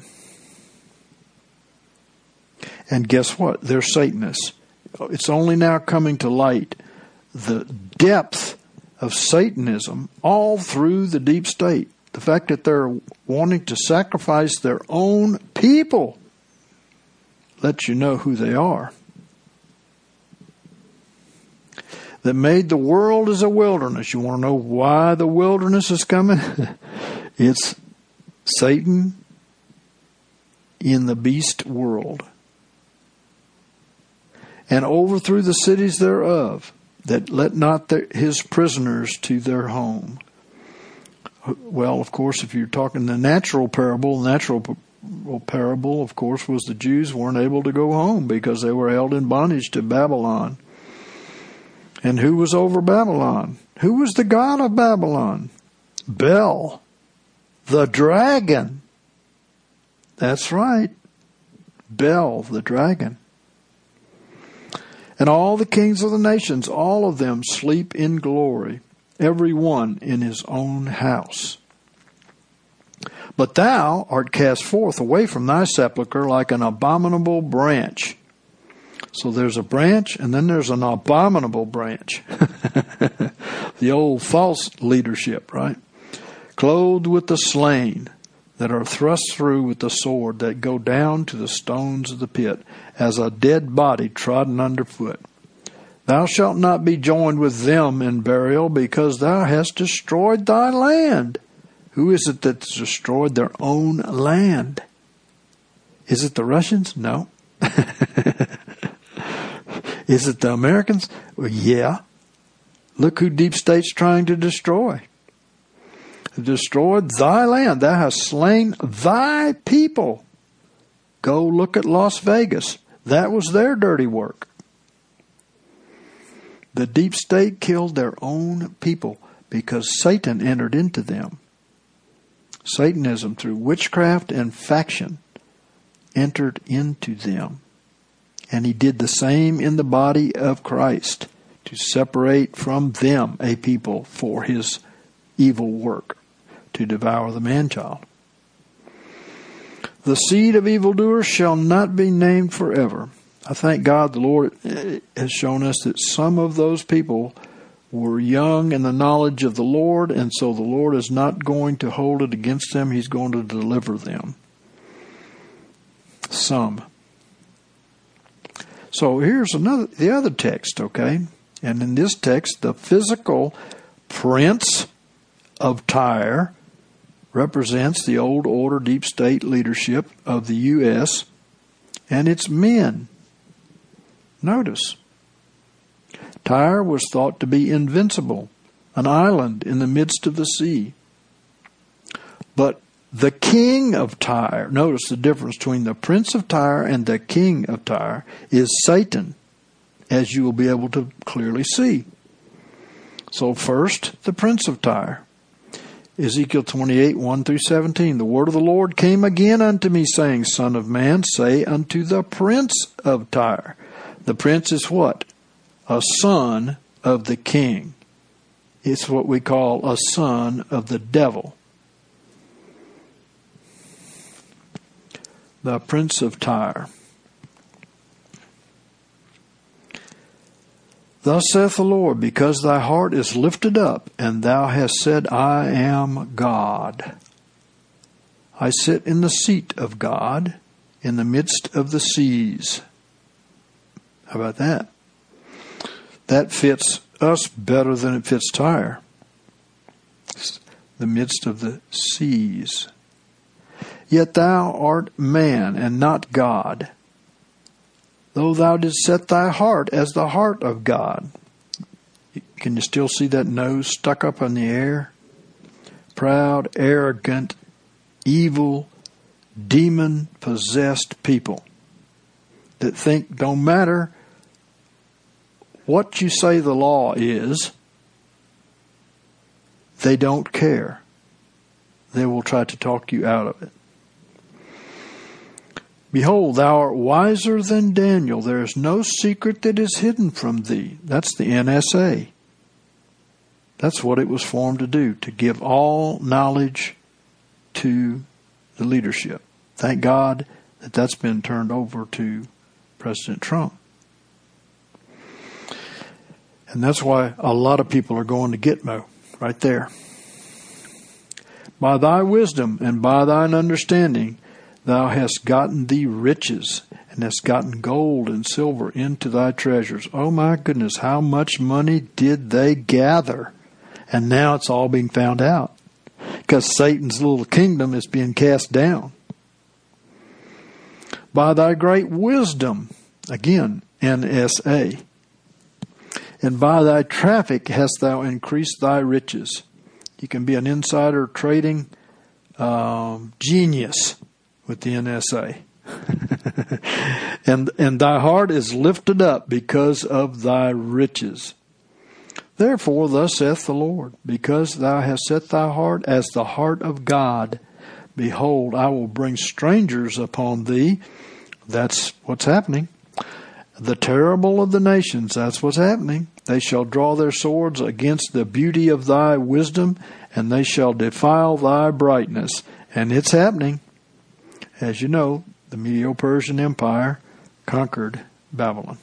And guess what? They're Satanists. It's only now coming to light the depth of Satanism all through the deep state. The fact that they're wanting to sacrifice their own people lets you know who they are. That made the world as a wilderness. You want to know why the wilderness is coming? It's Satan in the beast world. And overthrew the cities thereof, that let not their, his prisoners to their home. Well, of course, if you're talking the natural parable, the natural parable, of course, was the Jews weren't able to go home because they were held in bondage to Babylon. And who was over Babylon? Who was the god of Babylon? Bel, the dragon. That's right. Bel, the dragon. And all the kings of the nations, all of them sleep in glory, every one in his own house. But thou art cast forth away from thy sepulchre like an abominable branch. So there's a branch, and then there's an abominable branch. The old false leadership, right? Clothed with the slain, that are thrust through with the sword, that go down to the stones of the pit, as a dead body trodden underfoot. Thou shalt not be joined with them in burial, because thou hast destroyed thy land. Who is it that's destroyed their own land? Is it the Russians? No. Is it the Americans? Well, yeah. Look who deep state's trying to destroy. Destroyed thy land. Thou hast slain thy people. Go look at Las Vegas. That was their dirty work. The deep state killed their own people because Satan entered into them. Satanism, through witchcraft and faction, entered into them. And he did the same in the body of Christ, to separate from them a people for his evil work, to devour the man-child. The seed of evildoers shall not be named forever. I thank God the Lord has shown us that some of those people were young in the knowledge of the Lord, and so the Lord is not going to hold it against them. He's going to deliver them. Some. So here's another, the other text, okay? And in this text, the physical prince of Tyre, represents the old order deep state leadership of the U S and its men. Notice, Tyre was thought to be invincible, an island in the midst of the sea. But the king of Tyre, notice the difference between the prince of Tyre and the king of Tyre, is Satan, as you will be able to clearly see. So first, the prince of Tyre. Ezekiel twenty-eight, one through seventeen. The word of the Lord came again unto me, saying, Son of man, say unto the prince of Tyre. The prince is what? A son of the king. It's what we call a son of the devil. The prince of Tyre. Thus saith the Lord, because thy heart is lifted up, and thou hast said, I am God. I sit in the seat of God, in the midst of the seas. How about that? That fits us better than it fits Tyre. The midst of the seas. Yet thou art man, and not God, though thou didst set thy heart as the heart of God. Can you still see that nose stuck up in the air? Proud, arrogant, evil, demon-possessed people that think don't matter what you say the law is, they don't care. They will try to talk you out of it. Behold, thou art wiser than Daniel. There is no secret that is hidden from thee. That's the N S A. That's what it was formed to do, to give all knowledge to the leadership. Thank God that that's been turned over to President Trump. And that's why a lot of people are going to Gitmo, right there. By thy wisdom and by thine understanding, thou hast gotten thee riches, and hast gotten gold and silver into thy treasures. Oh my goodness, how much money did they gather? And now it's all being found out, because Satan's little kingdom is being cast down. By thy great wisdom, again, N S A, and by thy traffic hast thou increased thy riches. You can be an insider trading um, genius with the N S A. and and thy heart is lifted up because of thy riches. Therefore, thus saith the Lord, because thou hast set thy heart as the heart of God, behold, I will bring strangers upon thee. That's what's happening. The terrible of the nations, that's what's happening. They shall draw their swords against the beauty of thy wisdom, and they shall defile thy brightness. And it's happening. As you know, the Medo-Persian Empire conquered Babylon.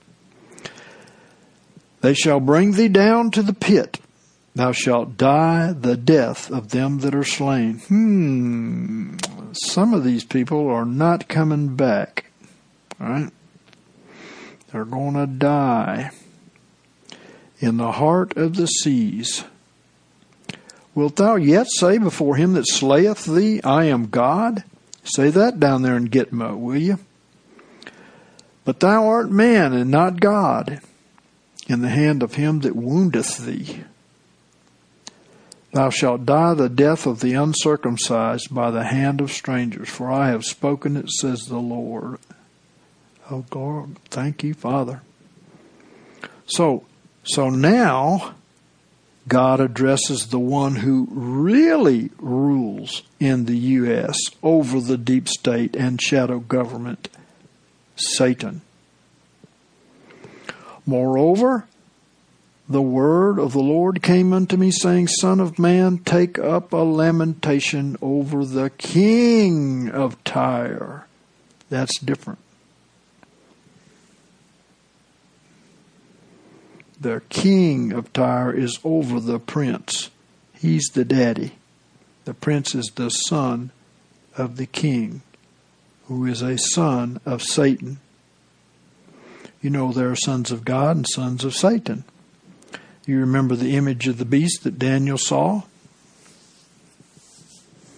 They shall bring thee down to the pit. Thou shalt die the death of them that are slain. Hmm. Some of these people are not coming back. All right? They're going to die in the heart of the seas. Wilt thou yet say before him that slayeth thee, I am God? Say that down there in Gitmo, will you? But thou art man and not God, in the hand of him that woundeth thee. Thou shalt die the death of the uncircumcised by the hand of strangers, for I have spoken it, says the Lord. Oh, God, thank you, Father. So, so now God addresses the one who really rules in the U S over the deep state and shadow government, Satan. Moreover, the word of the Lord came unto me, saying, Son of man, take up a lamentation over the king of Tyre. That's different. The king of Tyre is over the prince. He's the daddy. The prince is the son of the king, who is a son of Satan. You know there are sons of God and sons of Satan. You remember the image of the beast that Daniel saw?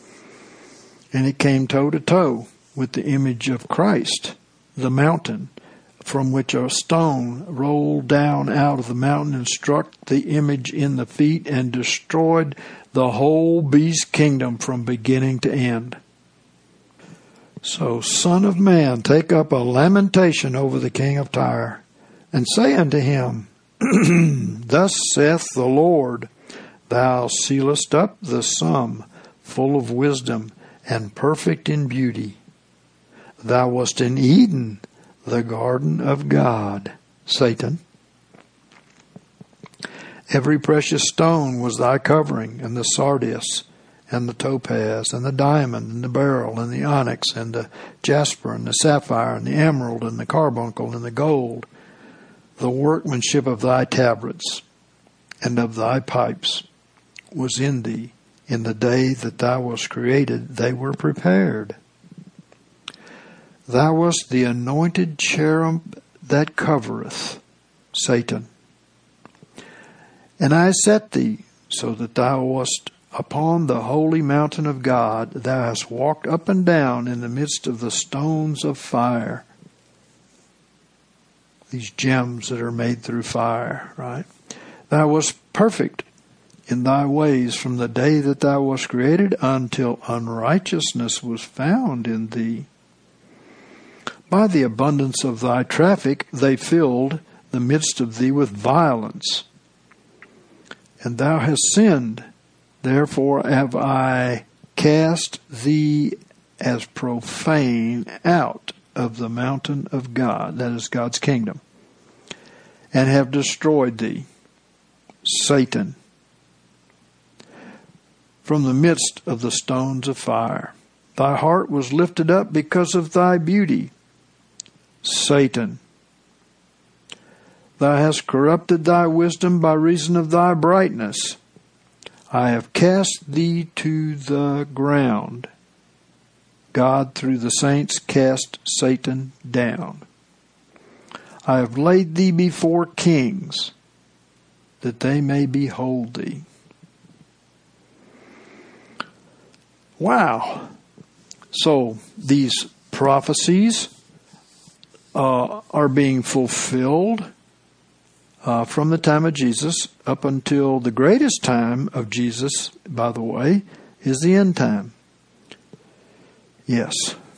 And it came toe to toe with the image of Christ, the mountain, from which a stone rolled down out of the mountain and struck the image in the feet and destroyed the whole beast kingdom from beginning to end. So, Son of man, take up a lamentation over the king of Tyre, and say unto him, Thus saith the Lord, Thou sealest up the sum, full of wisdom, and perfect in beauty. Thou wast in Eden, the garden of God, Satan. Every precious stone was thy covering, and the sardius, and the topaz, and the diamond, and the beryl, and the onyx, and the jasper, and the sapphire, and the emerald, and the carbuncle, and the gold, the workmanship of thy tabrets, and of thy pipes was in thee. In the day that thou wast created, they were prepared. Thou wast the anointed cherub that covereth, Satan. And I set thee so that thou wast upon the holy mountain of God. Thou hast walked up and down in the midst of the stones of fire. These gems that are made through fire, right? Thou wast perfect in thy ways from the day that thou wast created until unrighteousness was found in thee. By the abundance of thy traffic they filled the midst of thee with violence. And thou hast sinned, therefore have I cast thee as profane out of the mountain of God, that is God's kingdom, and have destroyed thee, Satan, from the midst of the stones of fire. Thy heart was lifted up because of thy beauty, Satan. Thou hast corrupted thy wisdom by reason of thy brightness. I have cast thee to the ground. God, through the saints, cast Satan down. I have laid thee before kings, that they may behold thee. Wow. So these prophecies uh, are being fulfilled uh, from the time of Jesus up until the greatest time of Jesus, by the way, is the end time. Yes.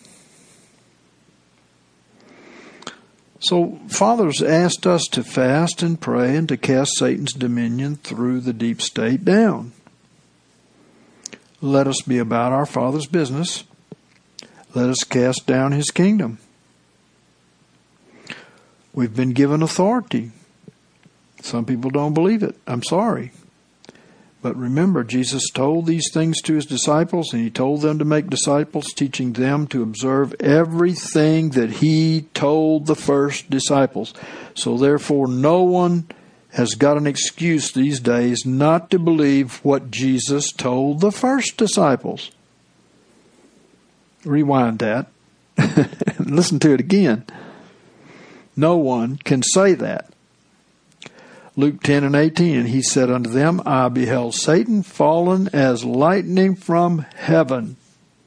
So Father's asked us to fast and pray and to cast Satan's dominion through the deep state down. Let us be about our Father's business. Let us cast down his kingdom. We've been given authority. Some people don't believe it. I'm sorry. But remember, Jesus told these things to his disciples, and he told them to make disciples, teaching them to observe everything that he told the first disciples. So therefore, no one has got an excuse these days not to believe what Jesus told the first disciples. Rewind that. Listen to it again. No one can say that. Luke ten and eighteen, and he said unto them, I beheld Satan fallen as lightning from heaven.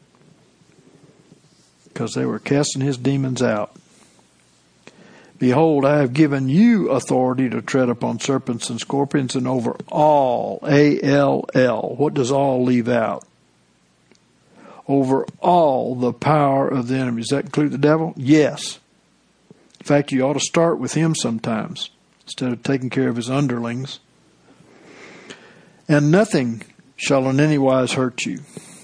Because they were casting his demons out. Behold, I have given you authority to tread upon serpents and scorpions and over all, A L L. What does all leave out? Over all the power of the enemy. Does that include the devil? Yes. In fact, you ought to start with him sometimes, instead of taking care of his underlings. And nothing shall in any wise hurt you.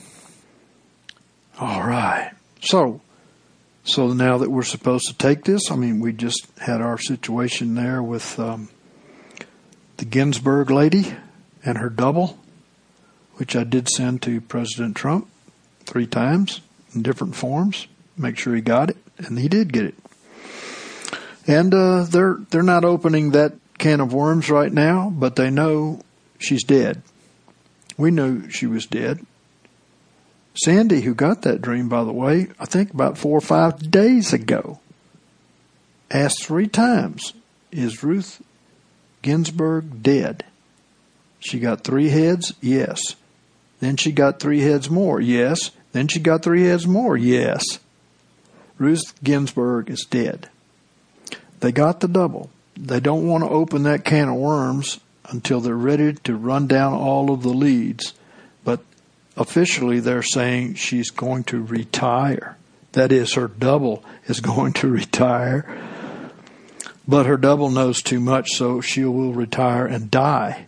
All right. So, so now that we're supposed to take this, I mean, we just had our situation there with um, the Ginsburg lady and her double, which I did send to President Trump three times in different forms. Make sure he got it, and he did get it. And uh, they're they're not opening that can of worms right now, but they know she's dead. We knew she was dead. Sandy, who got that dream, by the way, I think about four or five days ago, asked three times, is Ruth Ginsburg dead? She got three heads? Yes. Then she got three heads more? Yes. Then she got three heads more. Yes. Ruth Ginsburg is dead. They got the double. They don't want to open that can of worms until they're ready to run down all of the leads. But officially they're saying she's going to retire. That is, her double is going to retire. But her double knows too much, so she will retire and die.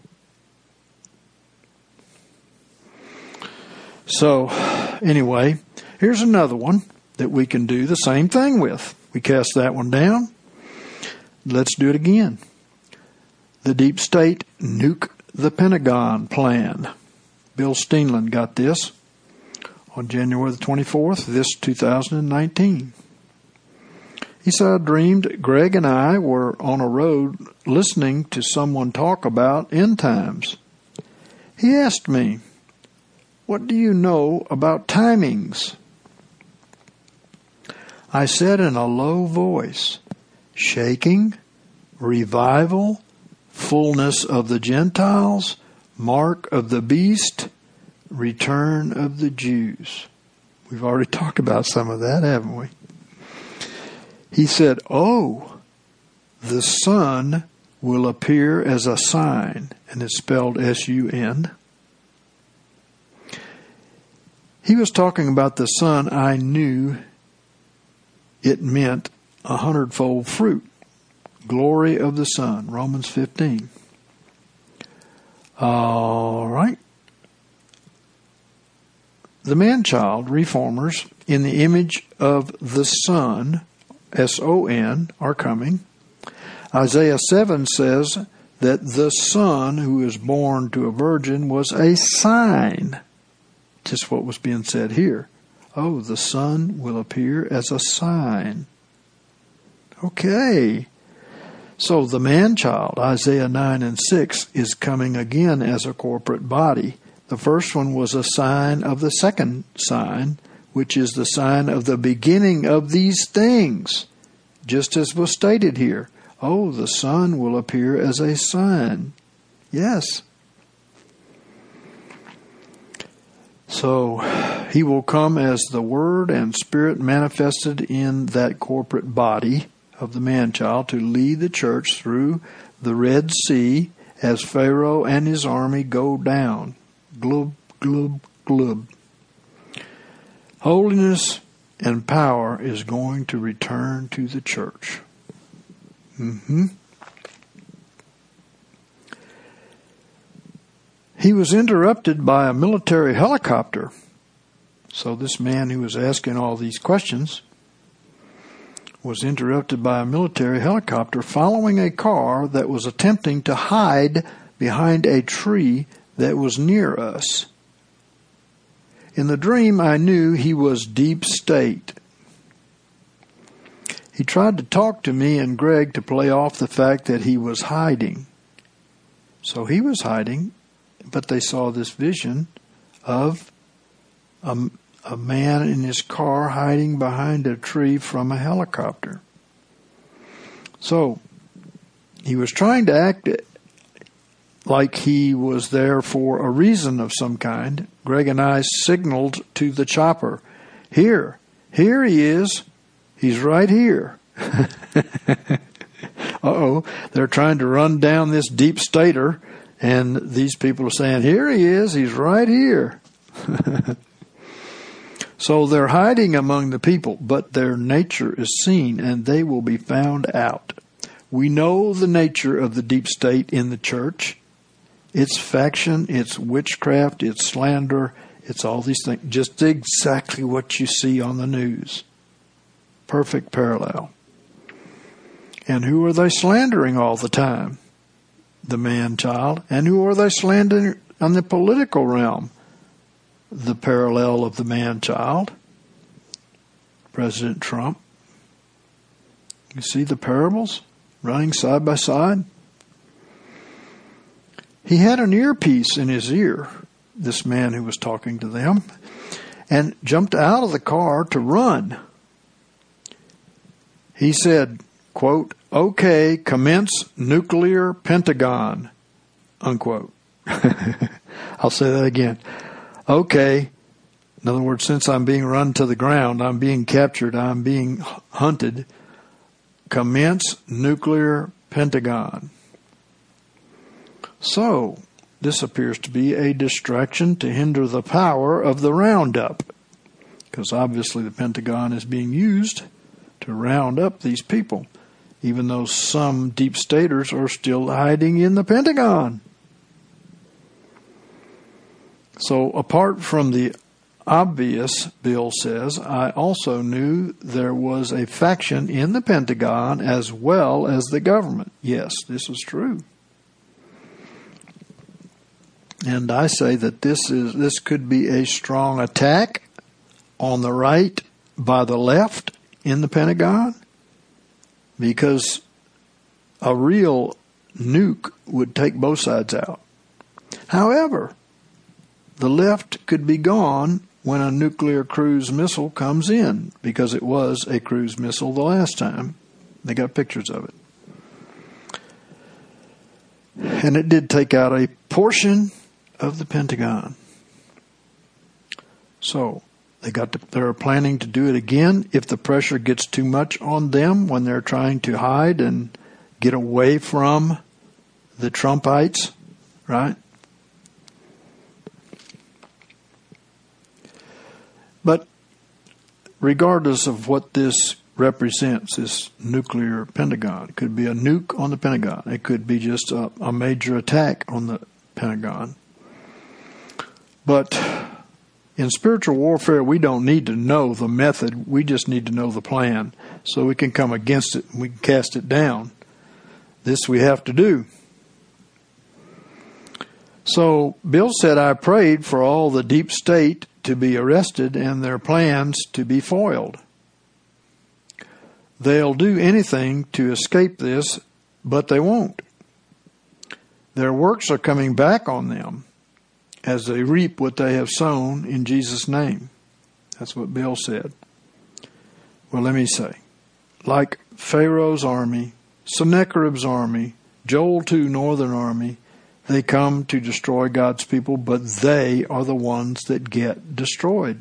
So, anyway, here's another one that we can do the same thing with. We cast that one down. Let's do it again. The deep state nuke the Pentagon plan. Bill Steenland got this on January the twenty-fourth, this two thousand nineteen. He said, I dreamed Greg and I were on a road listening to someone talk about end times. He asked me, what do you know about timings? I said in a low voice, shaking, revival, fullness of the Gentiles, mark of the beast, return of the Jews. We've already talked about some of that, haven't we? He said, oh, the Son will appear as a sign, and it's spelled S U N. He was talking about the Son. I knew it meant a hundredfold fruit. Glory of the Son, Romans fifteen. All right. The man-child reformers in the image of the Son, S O N, are coming. Isaiah seven says that the Son who is born to a virgin was a sign. Just what was being said here. Oh, the Son will appear as a sign. Okay. So the man-child, Isaiah nine and six, is coming again as a corporate body. The first one was a sign of the second sign, which is the sign of the beginning of these things, just as was stated here. Oh, the Son will appear as a sign. Yes. So he will come as the Word and Spirit manifested in that corporate body of the man-child to lead the church through the Red Sea as Pharaoh and his army go down. Glub, glub, glub. Holiness and power is going to return to the church. Mm-hmm. He was interrupted by a military helicopter. So this man who was asking all these questions was interrupted by a military helicopter following a car that was attempting to hide behind a tree that was near us. In the dream, I knew he was deep state. He tried to talk to me and Greg to play off the fact that he was hiding. So he was hiding, but they saw this vision of a, a man in his car hiding behind a tree from a helicopter. So he was trying to act like he was there for a reason of some kind. Greg and I signaled to the chopper, here, here he is. He's right here. Uh-oh, they're trying to run down this deep stater, and these people are saying, here he is, he's right here. So they're hiding among the people, but their nature is seen, and they will be found out. We know the nature of the deep state in the church. It's faction, it's witchcraft, it's slander, it's all these things. Just exactly what you see on the news. Perfect parallel. And who are they slandering all the time? The man-child. And who are they slandering on the political realm? The parallel of the man-child. President Trump. You see the parables running side by side? He had an earpiece in his ear, this man who was talking to them, and jumped out of the car to run. He said, quote, okay, commence nuclear Pentagon, unquote. I'll say that again. Okay, In other words, since I'm being run to the ground, I'm being captured, I'm being hunted, commence nuclear Pentagon. So, this appears to be a distraction to hinder the power of the roundup, because obviously the Pentagon is being used to round up these people, even though some deep staters are still hiding in the Pentagon. So, apart from the obvious, Bill says, I also knew there was a faction in the Pentagon as well as the government. Yes, this is true. And I say that this is this could be a strong attack on the right by the left in the Pentagon, because a real nuke would take both sides out. However, the left could be gone when a nuclear cruise missile comes in, because it was a cruise missile the last time. They got pictures of it. And it did take out a portion of the Pentagon. So, they got to, they're planning to do it again if the pressure gets too much on them when they're trying to hide and get away from the Trumpites, right? But regardless of what this represents, this nuclear Pentagon, it could be a nuke on the Pentagon. It could be just a, a major attack on the Pentagon. But in spiritual warfare, we don't need to know the method. We just need to know the plan so we can come against it and we can cast it down. This we have to do. So Bill said, I prayed for all the deep state to be arrested and their plans to be foiled. They'll do anything to escape this, but they won't. Their works are coming back on them as they reap what they have sown in Jesus' name. That's what Bill said. Well, let me say, like Pharaoh's army, Sennacherib's army, Joel the second Northern Army, they come to destroy God's people, but they are the ones that get destroyed.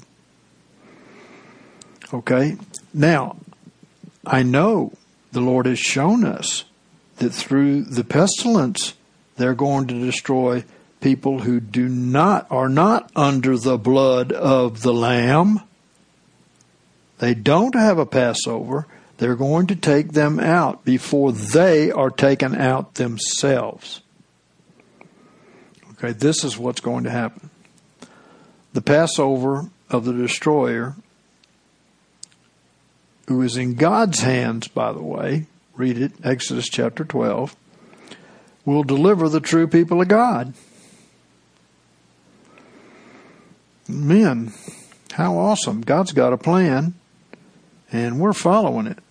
Okay? Now, I know the Lord has shown us that through the pestilence, they're going to destroy people who do not, are not under the blood of the Lamb. They don't have a Passover. They're going to take them out before they are taken out themselves. Okay, this is what's going to happen. The Passover of the destroyer, who is in God's hands, by the way, read it, Exodus chapter twelve, will deliver the true people of God. Men, how awesome. God's got a plan, and we're following it.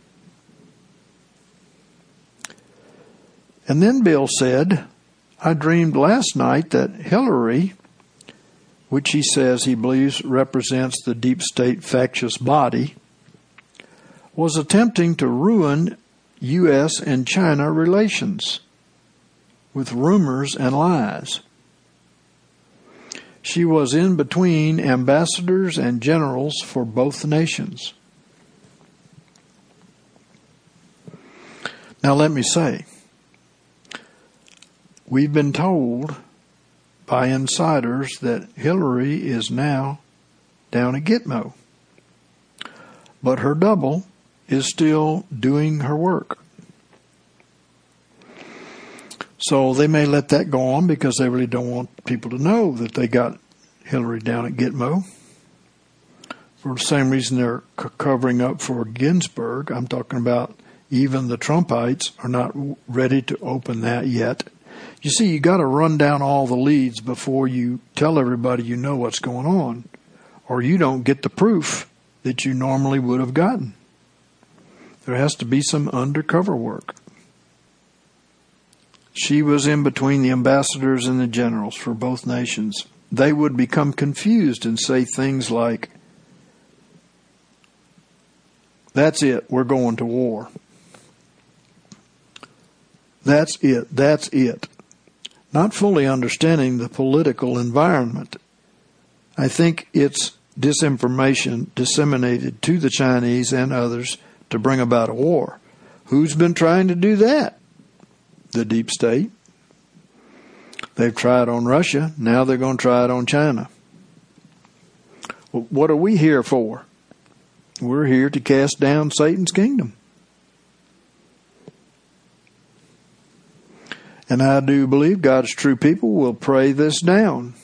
And then Bill said, I dreamed last night that Hillary, which he says he believes represents the deep state factious body, was attempting to ruin U S and China relations with rumors and lies. She was in between ambassadors and generals for both nations. Now let me say, we've been told by insiders that Hillary is now down at Gitmo, but her double is still doing her work. So they may let that go on because they really don't want people to know that they got Hillary down at Gitmo. For the same reason they're c- covering up for Ginsburg. I'm talking about even the Trumpites are not ready to open that yet. You see, you got to run down all the leads before you tell everybody you know what's going on, or you don't get the proof that you normally would have gotten. There has to be some undercover work. She was in between the ambassadors and the generals for both nations. They would become confused and say things like, that's it, we're going to war. That's it, that's it. Not fully understanding the political environment. I think it's disinformation disseminated to the Chinese and others to bring about a war. Who's been trying to do that? The deep state. They've tried on Russia. Now they're going to try it on China. Well, what are we here for? We're here to cast down Satan's kingdom. And I do believe God's true people will pray this down.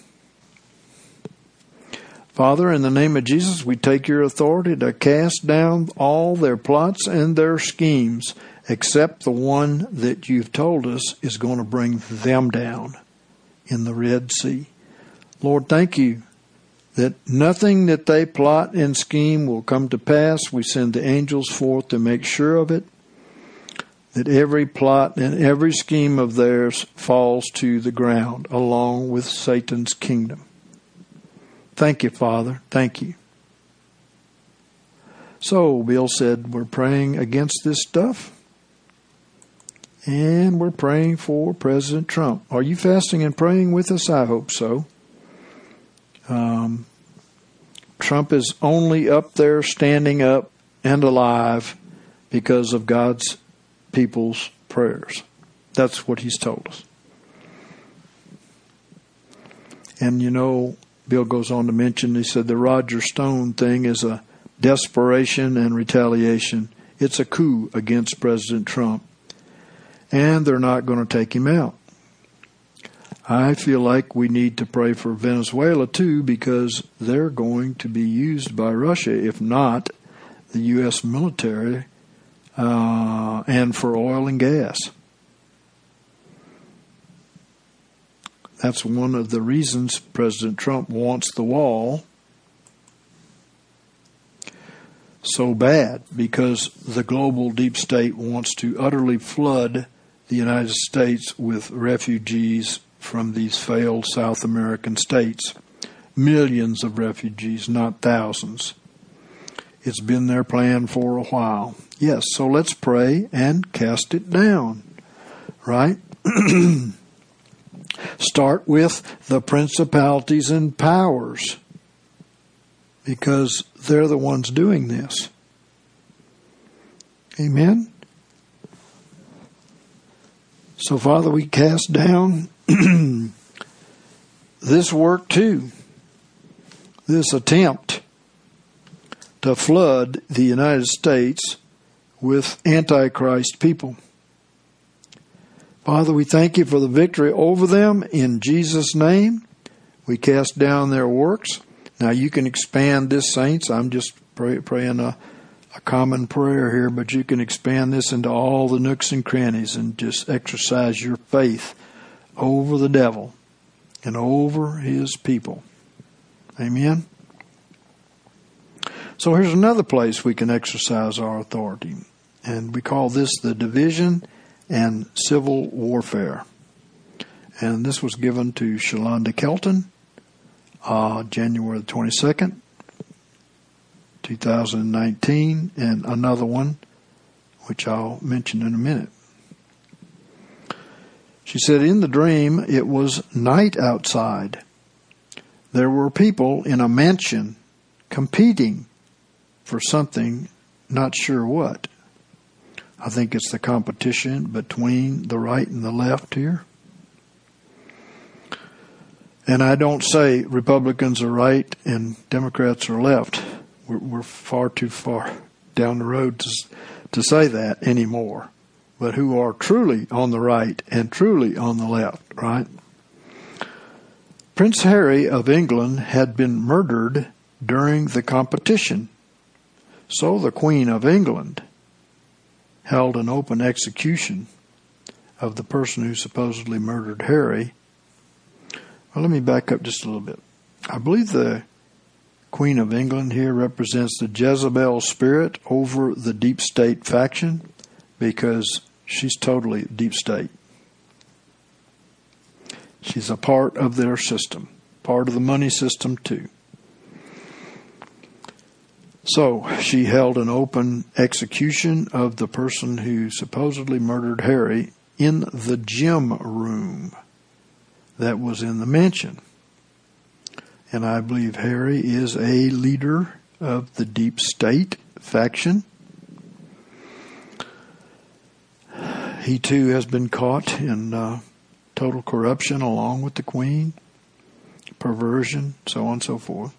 Father, in the name of Jesus, we take your authority to cast down all their plots and their schemes, except the one that you've told us is going to bring them down in the Red Sea. Lord, thank you that nothing that they plot and scheme will come to pass. We send the angels forth to make sure of it, that every plot and every scheme of theirs falls to the ground along with Satan's kingdom. Thank you, Father. Thank you. So, Bill said, we're praying against this stuff. And we're praying for President Trump. Are you fasting and praying with us? I hope so. Um, Trump is only up there standing up and alive because of God's people's prayers. That's what he's told us. And you know, Bill goes on to mention, he said the Roger Stone thing is a desperation and retaliation. It's a coup against President Trump. And they're not going to take him out. I feel like we need to pray for Venezuela too, because they're going to be used by Russia, if not the U S military, uh, and for oil and gas. That's one of the reasons President Trump wants the wall so bad, because the global deep state wants to utterly flood the United States with refugees from these failed South American states. Millions of refugees, not thousands. It's been their plan for a while. Yes, so let's pray and cast it down, right? Start with the principalities and powers, because they're the ones doing this. Amen? So, Father, we cast down this work too, this attempt to flood the United States with Antichrist people. Father, we thank you for the victory over them in Jesus' name. We cast down their works. Now, you can expand this, saints. I'm just pray, praying a, a common prayer here, but you can expand this into all the nooks and crannies and just exercise your faith over the devil and over his people. Amen? So here's another place we can exercise our authority, and we call this the division and civil warfare. And this was given to Shalonda Kelton, uh, January the twenty-second, two thousand nineteen, and another one, which I'll mention in a minute. She said, in the dream, it was night outside. There were people in a mansion competing for something, not sure what. I think it's the competition between the right and the left here. And I don't say Republicans are right and Democrats are left. We're, we're far too far down the road to, to say that anymore. But who are truly on the right and truly on the left, right? Prince Harry of England had been murdered during the competition. So the Queen of England held an open execution of the person who supposedly murdered Harry. Well, let me back up just a little bit. I believe the Queen of England here represents the Jezebel spirit over the deep state faction, because she's totally deep state. She's a part of their system, part of the money system too. So she held an open execution of the person who supposedly murdered Harry in the gym room that was in the mansion. and I believe Harry is a leader of the deep state faction. He too has been caught in uh, total corruption along with the Queen, perversion, so on and so forth.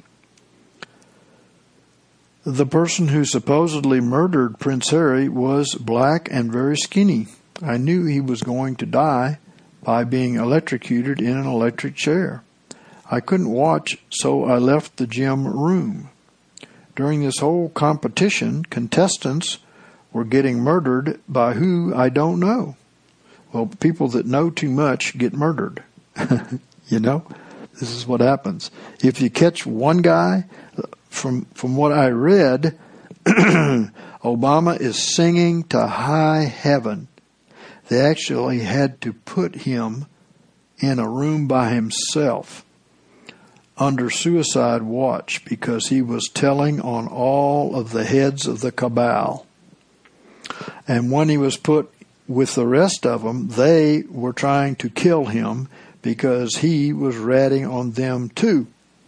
The person who supposedly murdered Prince Harry was black and very skinny. I knew he was going to die by being electrocuted in an electric chair. I couldn't watch, so I left the gym room. During this whole competition, contestants were getting murdered by who I don't know. Well, people that know too much get murdered. You know, this is what happens. If you catch one guy, from from what I read, Obama is singing to high heaven. They actually had to put him in a room by himself under suicide watch because he was telling on all of the heads of the cabal. And when he was put with the rest of them, they were trying to kill him because he was ratting on them too.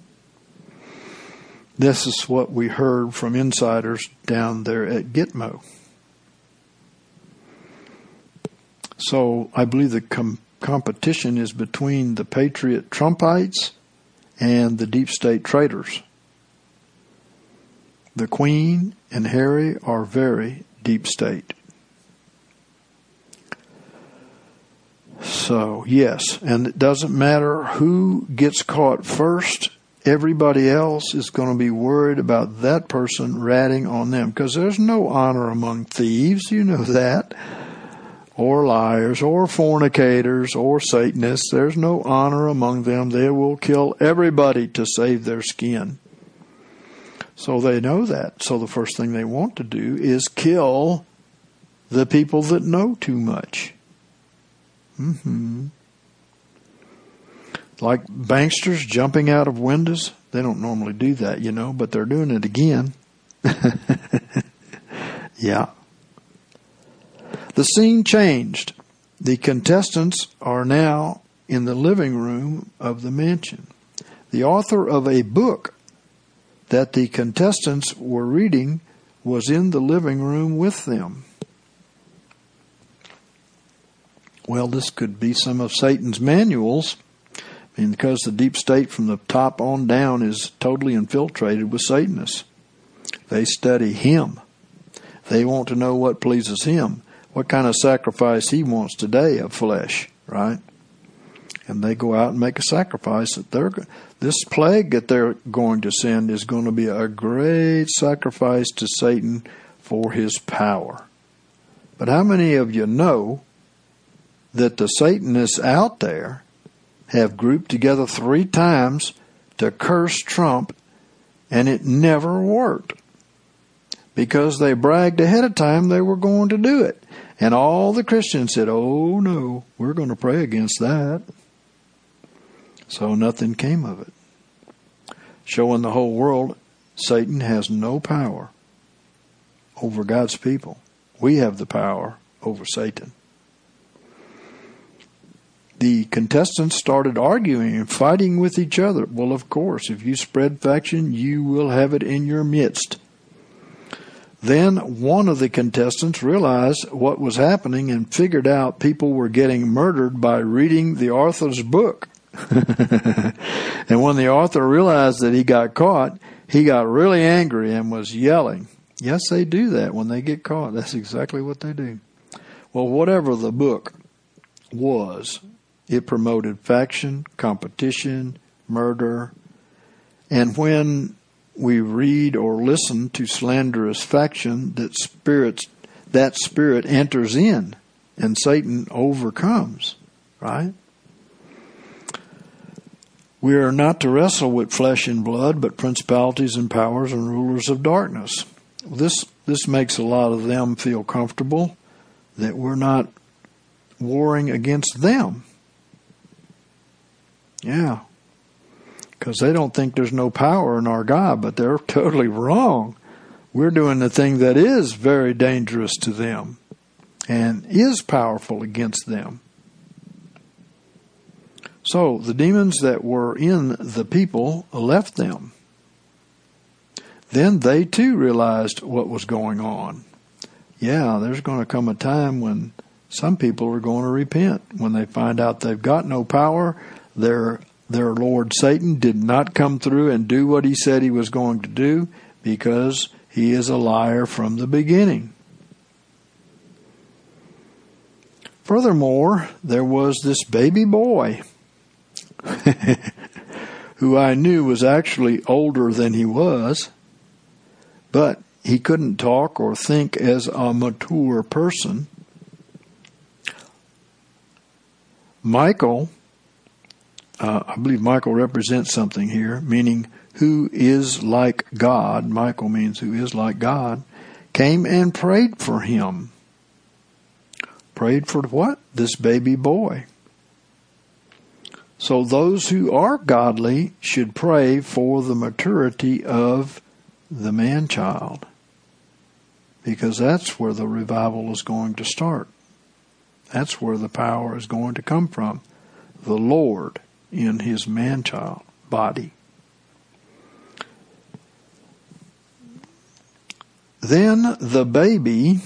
This is what we heard from insiders down there at Gitmo. So I believe the com- competition is between the patriot Trumpites and the deep state traitors. The Queen and Harry are very deep state. So, yes, and it doesn't matter who gets caught first. Everybody else is going to be worried about that person ratting on them because there's no honor among thieves. You know that. Or liars, or fornicators, or Satanists. There's no honor among them. They will kill everybody to save their skin. So they know that. So the first thing they want to do is kill the people that know too much. Mm-hmm. Like banksters jumping out of windows. They don't normally do that, you know, but they're doing it again. Yeah. The scene changed. The contestants are now in the living room of the mansion. The author of a book that the contestants were reading was in the living room with them. Well, this could be some of Satan's manuals. I mean, because the deep state from the top on down is totally infiltrated with Satanists. They study him. They want to know what pleases him. What kind of sacrifice he wants today of flesh, right? And they go out and make a sacrifice. That they're this plague that they're going to send is going to be a great sacrifice to Satan for his power. But how many of you know that the Satanists out there have grouped together three times to curse Trump, and it never worked? Because they bragged ahead of time they were going to do it. And all the Christians said, oh no, we're going to pray against that. So nothing came of it. Showing the whole world Satan has no power over God's people. We have the power over Satan. The contestants started arguing and fighting with each other. Well, of course, if you spread faction, you will have it in your midst. Then one of the contestants realized what was happening and figured out people were getting murdered by reading the author's book. And when the author realized that he got caught, he got really angry and was yelling. Yes, they do that when they get caught. That's exactly what they do. Well, whatever the book was, it promoted faction, competition, murder. And when we read or listen to slanderous faction, that spirits, that spirit enters in and Satan overcomes, right? We are not to wrestle with flesh and blood, but principalities and powers and rulers of darkness. This this makes a lot of them feel comfortable that we're not warring against them. Yeah. Because they don't think there's no power in our God, but they're totally wrong. We're doing the thing that is very dangerous to them and is powerful against them. So the demons that were in the people left them. Then they too realized what was going on. Yeah, there's going to come a time when some people are going to repent when they find out they've got no power. Their their Lord Satan did not come through and do what he said he was going to do, because he is a liar from the beginning. Furthermore, there was this baby boy who I knew was actually older than he was, but he couldn't talk or think as a mature person. Michael, uh, I believe Michael represents something here, meaning who is like God. Michael means who is like God. Came and prayed for him. Prayed for what? This baby boy. So those who are godly should pray for the maturity of the man-child, because that's where the revival is going to start. That's where the power is going to come from. The Lord in his man-child body. Then the baby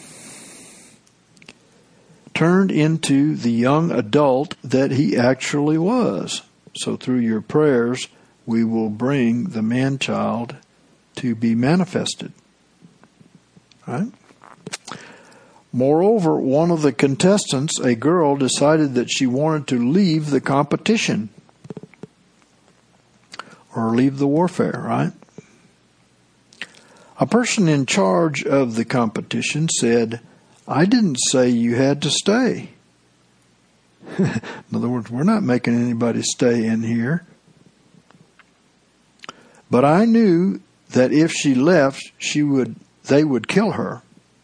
turned into the young adult that he actually was. So through your prayers, we will bring the man-child to be manifested. Right? Moreover, one of the contestants, a girl, decided that she wanted to leave the competition. Or leave the warfare, right? A person in charge of the competition said, I didn't say you had to stay. In other words, we're not making anybody stay in here. But I knew that if she left, she would, they would kill her.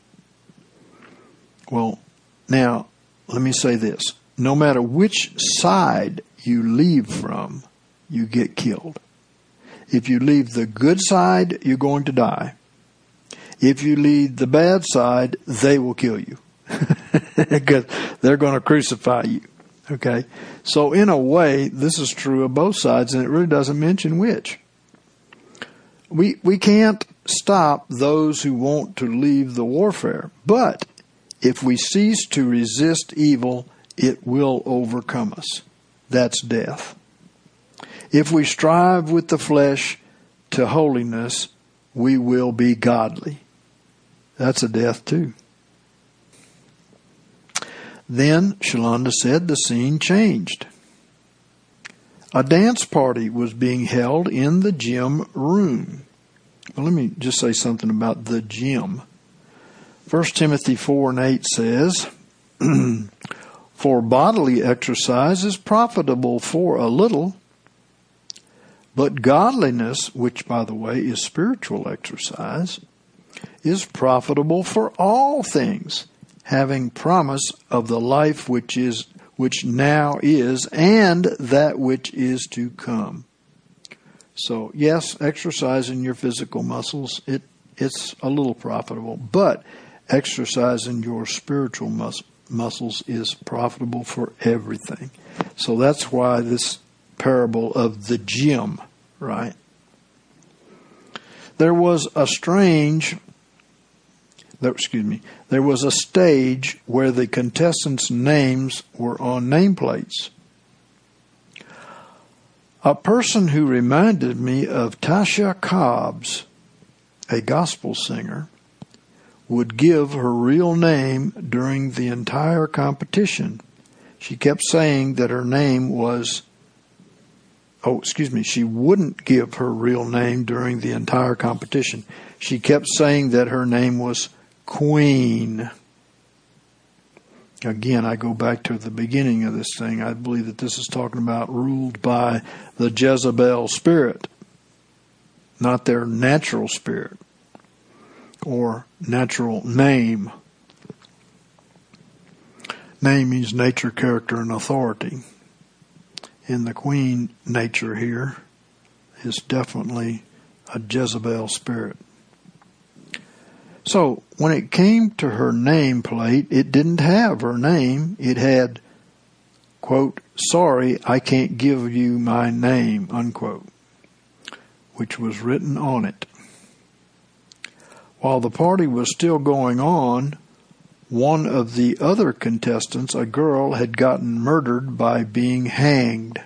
Well, now, let me say this. No matter which side you leave from, you get killed. If you leave the good side, you're going to die. If you lead the bad side, they will kill you. Because they're going to crucify you. Okay? So in a way, this is true of both sides, and it really doesn't mention which. We we can't stop those who want to leave the warfare. But if we cease to resist evil, it will overcome us. That's death. If we strive with the flesh to holiness, we will be godly. That's a death too. Then, Shalonda said, the scene changed. A dance party was being held in the gym room. Well, let me just say something about the gym. First Timothy four and eight says, For bodily exercise is profitable for a little, but godliness, which, by the way, is spiritual exercise, is profitable for all things, having promise of the life which is which now is, and that which is to come. So, yes, exercising your physical muscles, it it's a little profitable, but exercising your spiritual mus- muscles is profitable for everything. So that's why this parable of the gym, right? There was a strange, there, excuse me, there was a stage where the contestants' names were on nameplates. A person who reminded me of Tasha Cobbs, a gospel singer, would give her real name during the entire competition. She kept saying that her name was, oh, excuse me, she wouldn't give her real name during the entire competition. She kept saying that her name was Queen. Again, I go back to the beginning of this thing. I believe that this is talking about ruled by the Jezebel spirit, not their natural spirit or natural name. Name means nature, character, and authority. In the queen nature here is definitely a Jezebel spirit. So when it came to her nameplate, it didn't have her name. It had quote, "Sorry, I can't give you my name," unquote, which was written on it. While the party was still going on, one of the other contestants, a girl, had gotten murdered by being hanged.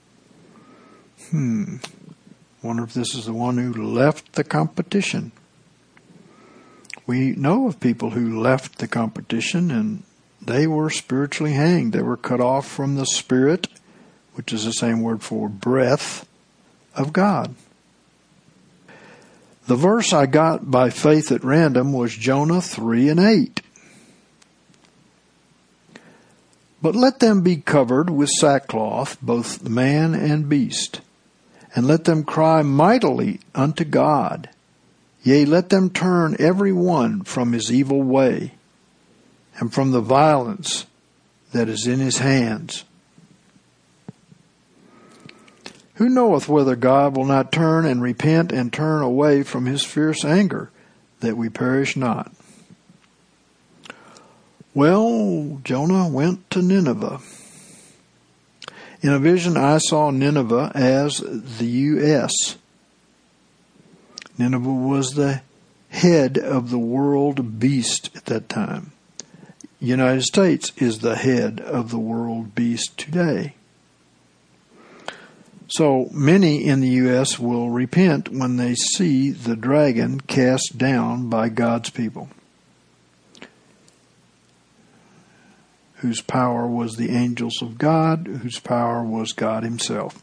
Hmm. Wonder if this is the one who left the competition. We know of people who left the competition and they were spiritually hanged. They were cut off from the Spirit, which is the same word for breath, of God. The verse I got by faith at random was Jonah three and eight. But let them be covered with sackcloth, both man and beast, and let them cry mightily unto God. Yea, let them turn every one from his evil way, and from the violence that is in his hands. Who knoweth whether God will not turn and repent and turn away from his fierce anger, that we perish not? Well, Jonah went to Nineveh. In a vision, I saw Nineveh as the U S Nineveh was the head of the world beast at that time. United States is the head of the world beast today. So many in the U S will repent when they see the dragon cast down by God's people, whose power was the angels of God, whose power was God himself.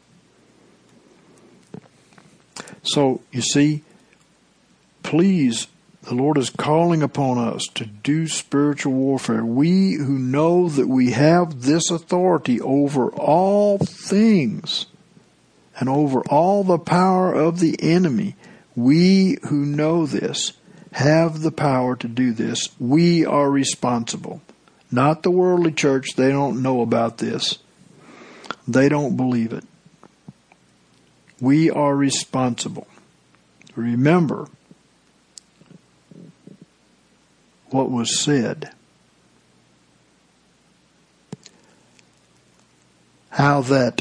So, you see, please, the Lord is calling upon us to do spiritual warfare. We who know that we have this authority over all things and over all the power of the enemy, we who know this have the power to do this. We are responsible. Not the worldly church. They don't know about this. They don't believe it. We are responsible. Remember what was said. How that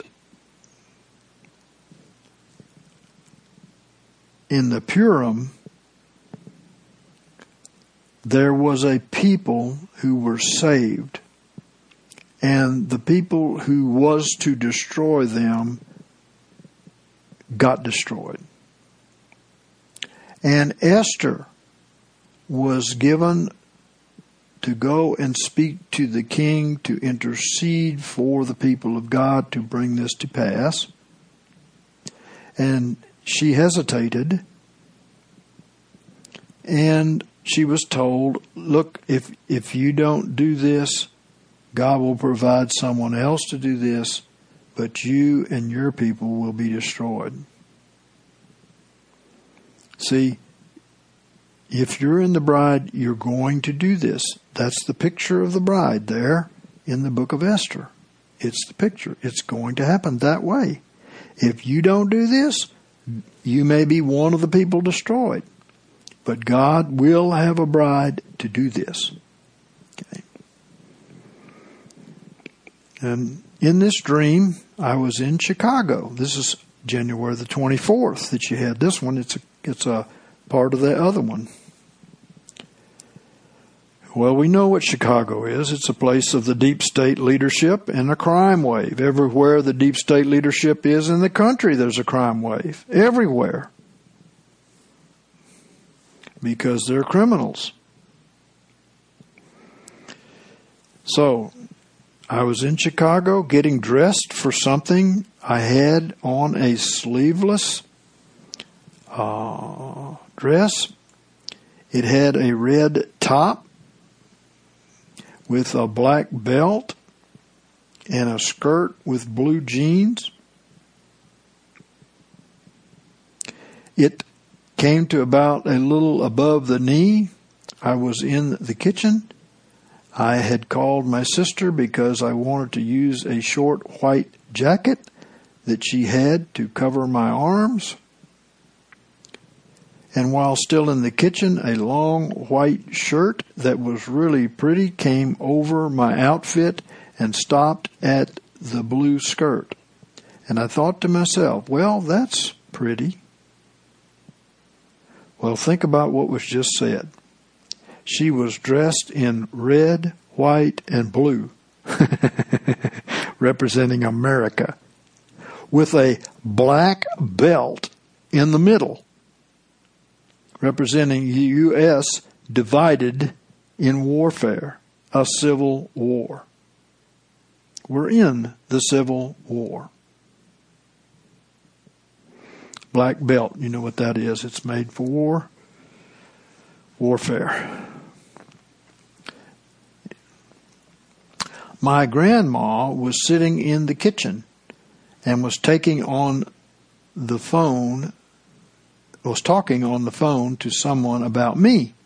in the Purim there was a people who were saved, and the people who was to destroy them got destroyed. And Esther was given to go and speak to the king to intercede for the people of God to bring this to pass. And she hesitated, and she was told, look, if if you don't do this, God will provide someone else to do this, but you and your people will be destroyed. See, if you're in the bride, you're going to do this. That's the picture of the bride there in the book of Esther. It's the picture. It's going to happen that way. If you don't do this, you may be one of the people destroyed. But God will have a bride to do this. Okay. And in this dream, I was in Chicago. This is January the twenty-fourth that you had this one. It's a, it's a part of the other one. Well, we know what Chicago is. It's a place of the deep state leadership and a crime wave. Everywhere the deep state leadership is in the country, there's a crime wave. Everywhere. Because they're criminals. So, I was in Chicago getting dressed for something. I had on a sleeveless uh, dress. It had a red top with a black belt and a skirt with blue jeans. It came to about a little above the knee. I was in the kitchen. I had called my sister because I wanted to use a short white jacket that she had to cover my arms. And while still in the kitchen, a long white shirt that was really pretty came over my outfit, and stopped at the blue skirt. And I thought to myself, well, that's pretty. Well, think about what was just said. She was dressed in red, white, and blue, representing America, with a black belt in the middle, representing the U S divided in warfare, a civil war. We're in the Civil War. Black belt, you know what that is. It's made for war, warfare. My grandma was sitting in the kitchen and was taking on the phone, was talking on the phone to someone about me.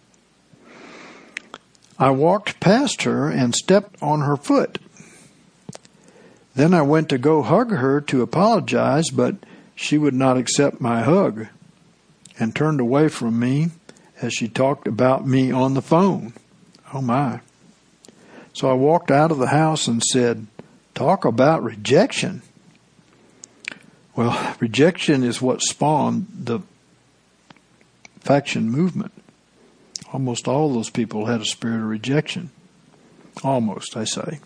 I walked past her and stepped on her foot. Then I went to go hug her to apologize, but she would not accept my hug and turned away from me as she talked about me on the phone. Oh my. So I walked out of the house and said, talk about rejection. Well, rejection is what spawned the faction movement. Almost all those people had a spirit of rejection. Almost, I say.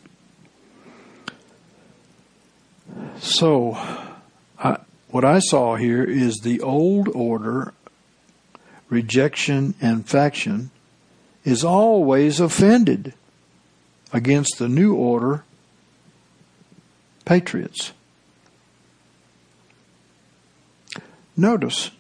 So, I, what I saw here is the old order, rejection and faction, is always offended against the new order, patriots. Notice,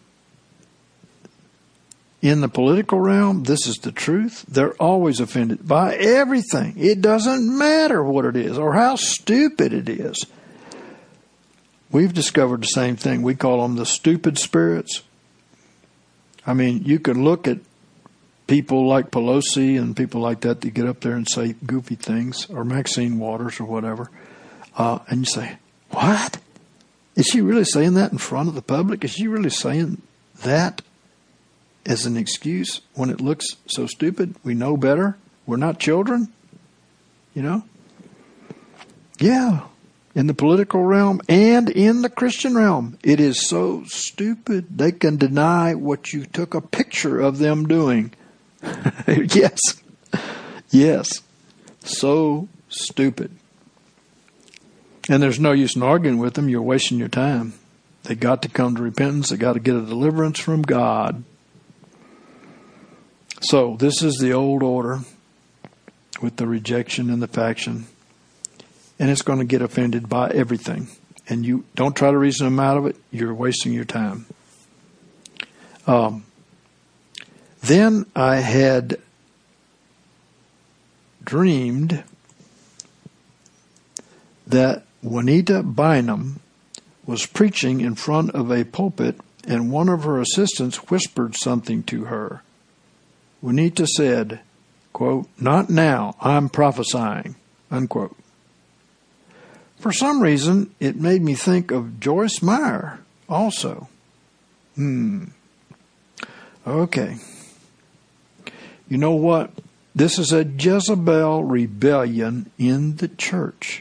in the political realm, this is the truth. They're always offended by everything. It doesn't matter what it is or how stupid it is. We've discovered the same thing. We call them the stupid spirits. I mean, you can look at people like Pelosi and people like that that get up there and say goofy things, or Maxine Waters or whatever, uh, and you say, what? Is she really saying that in front of the public? Is she really saying that as an excuse when it looks so stupid? We know better. We're not children, you know? Yeah. In the political realm and in the Christian realm, it is so stupid they can deny what you took a picture of them doing. Yes. Yes. So stupid. And there's no use in arguing with them. You're wasting your time. They got to come to repentance. They got to get a deliverance from God. So this is the old order with the rejection and the faction. And it's going to get offended by everything. And you don't try to reason them out of it. You're wasting your time. Um, then I had dreamed that Juanita Bynum was preaching in front of a pulpit, and one of her assistants whispered something to her. Juanita said, quote, "Not now, I'm prophesying," unquote. For some reason, it made me think of Joyce Meyer also. Hmm. Okay. You know what? This is a Jezebel rebellion in the church.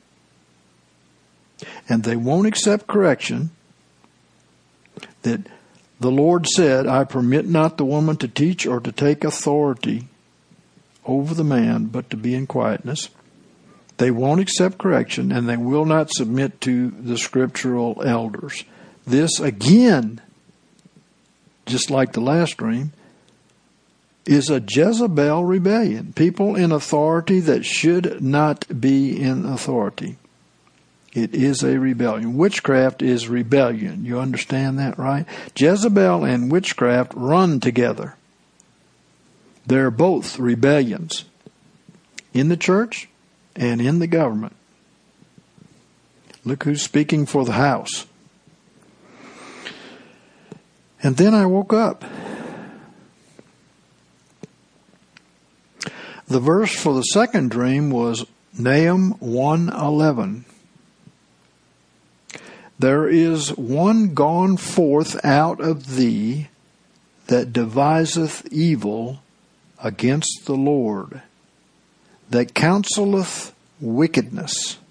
And they won't accept correction. That the Lord said, I permit not the woman to teach or to take authority over the man, but to be in quietness. They won't accept correction, and they will not submit to the scriptural elders. This, again, just like the last dream, is a Jezebel rebellion. People in authority that should not be in authority. It is a rebellion. Witchcraft is rebellion. You understand that, right? Jezebel and witchcraft run together. They're both rebellions in the church and in the government. Look who's speaking for the house. And then I woke up. The verse for the second dream was Nahum one eleven. There is one gone forth out of thee that deviseth evil against the Lord, that counseleth wickedness.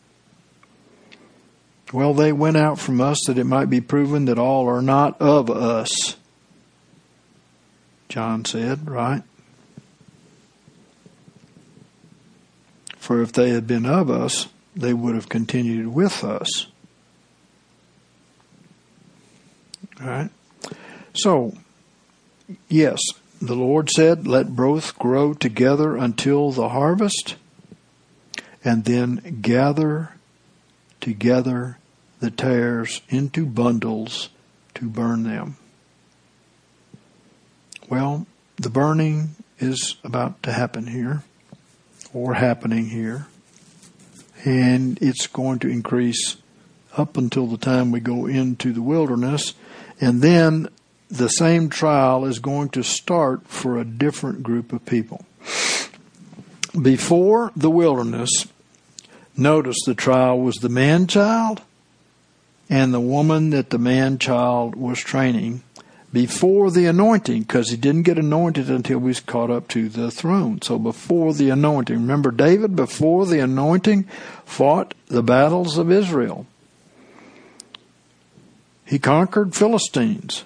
Well, they went out from us that it might be proven that all are not of us. John said, right? For if they had been of us, they would have continued with us. All right? So, yes, the Lord said, let both grow together until the harvest, and then gather together the tares into bundles to burn them. Well, the burning is about to happen here, or happening here, and it's going to increase up until the time we go into the wilderness, and then the same trial is going to start for a different group of people. Before the wilderness, notice the trial was the man-child and the woman that the man-child was training before the anointing, because he didn't get anointed until he was caught up to the throne. So before the anointing, remember David, before the anointing, fought the battles of Israel. He conquered Philistines.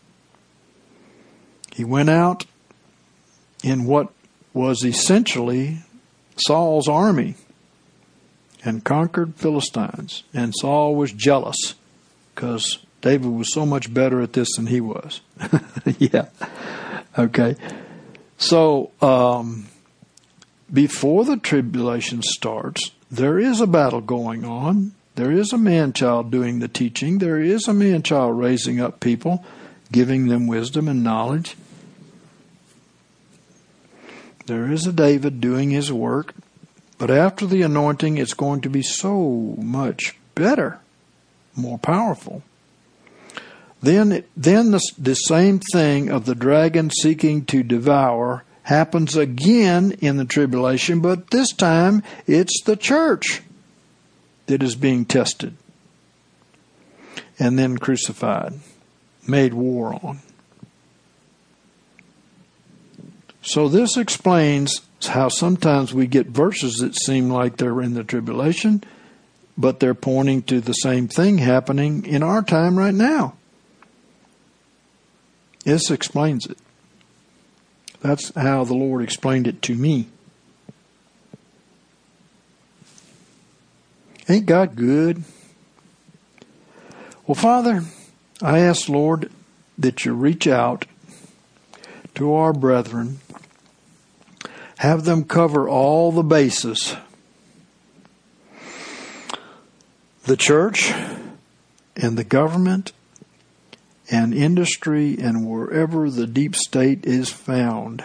He went out in what was essentially Saul's army and conquered Philistines. And Saul was jealous because David was so much better at this than he was. Yeah. Okay. So, um, before the tribulation starts, there is a battle going on. There is a man-child doing the teaching. There is a man-child raising up people, giving them wisdom and knowledge. There is a David doing his work. But after the anointing, it's going to be so much better, more powerful. Then, then the, the same thing of the dragon seeking to devour happens again in the tribulation, but this time it's the church that is being tested and then crucified, made war on. So this explains how sometimes we get verses that seem like they're in the tribulation, but they're pointing to the same thing happening in our time right now. This explains it. That's how the Lord explained it to me. Ain't God good? Well, Father, I ask, Lord, that you reach out to our brethren, have them cover all the bases. The church and the government and industry and wherever the deep state is found.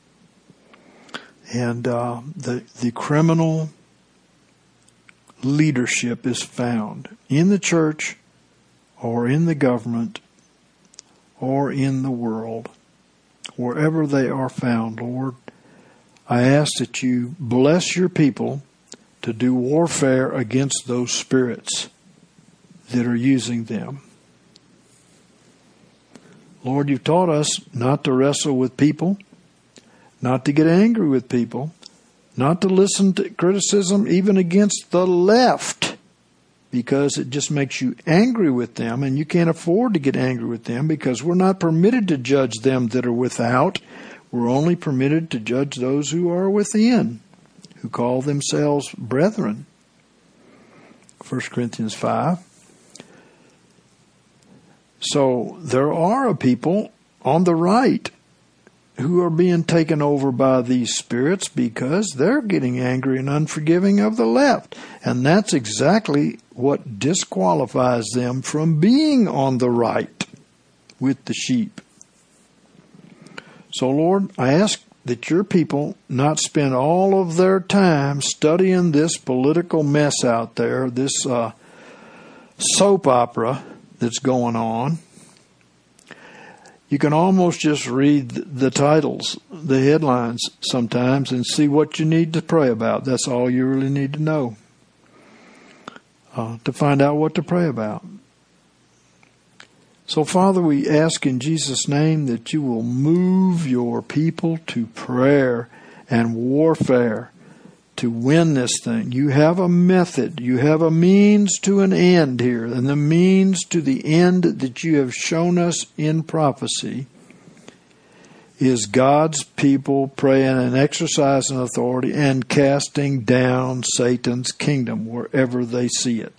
And uh, the, the criminal leadership is found in the church or in the government or in the world. Wherever they are found, Lord, I ask that you bless your people to do warfare against those spirits that are using them. Lord, you've taught us not to wrestle with people, not to get angry with people, not to listen to criticism even against the left, because it just makes you angry with them, and you can't afford to get angry with them because we're not permitted to judge them that are without. We're only permitted to judge those who are within, who call themselves brethren. First Corinthians five. So there are a people on the right who are being taken over by these spirits because they're getting angry and unforgiving of the left. And that's exactly what disqualifies them from being on the right with the sheep. So, Lord, I ask that your people not spend all of their time studying this political mess out there, this uh, soap opera that's going on. You can almost just read the titles, the headlines sometimes, and see what you need to pray about. That's all you really need to know uh, to find out what to pray about. So, Father, we ask in Jesus' name that you will move your people to prayer and warfare to win this thing. You have a method. You have a means to an end here. And the means to the end that you have shown us in prophecy is God's people praying and exercising authority and casting down Satan's kingdom wherever they see it.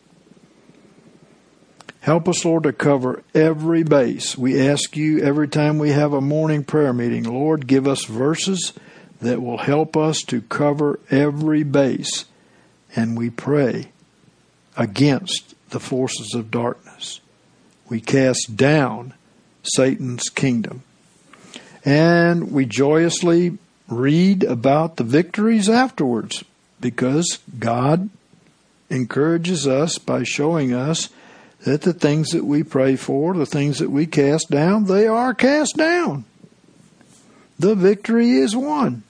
Help us, Lord, to cover every base. We ask you every time we have a morning prayer meeting, Lord, give us verses that will help us to cover every base. And we pray against the forces of darkness. We cast down Satan's kingdom. And we joyously read about the victories afterwards, because God encourages us by showing us that the things that we pray for, the things that we cast down, they are cast down. The victory is won.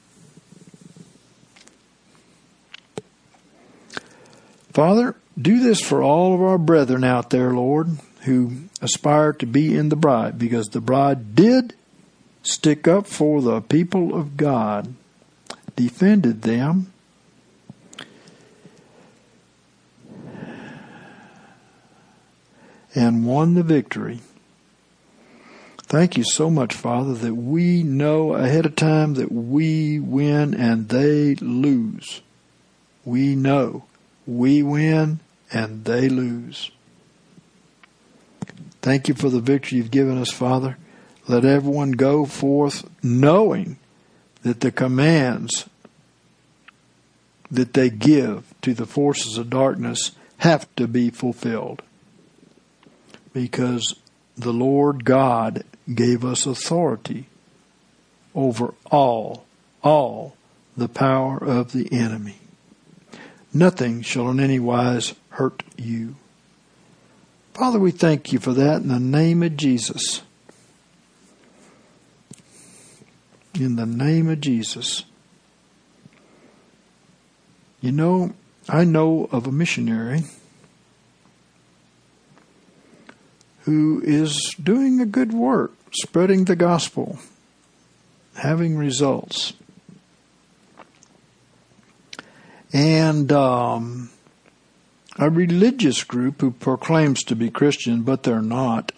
Father, do this for all of our brethren out there, Lord, who aspire to be in the bride, because the bride did stick up for the people of God, defended them, and won the victory. Thank you so much, Father, that we know ahead of time that we win and they lose. We know we win and they lose. Thank you for the victory you've given us, Father. Let everyone go forth knowing that the commands that they give to the forces of darkness have to be fulfilled, because the Lord God gave us authority over all, all the power of the enemy. Nothing shall in any wise hurt you. Father, we thank you for that in the name of Jesus. In the name of Jesus. You know, I know of a missionary who is doing a good work, spreading the gospel, having results. And um, a religious group who proclaims to be Christian, but they're not,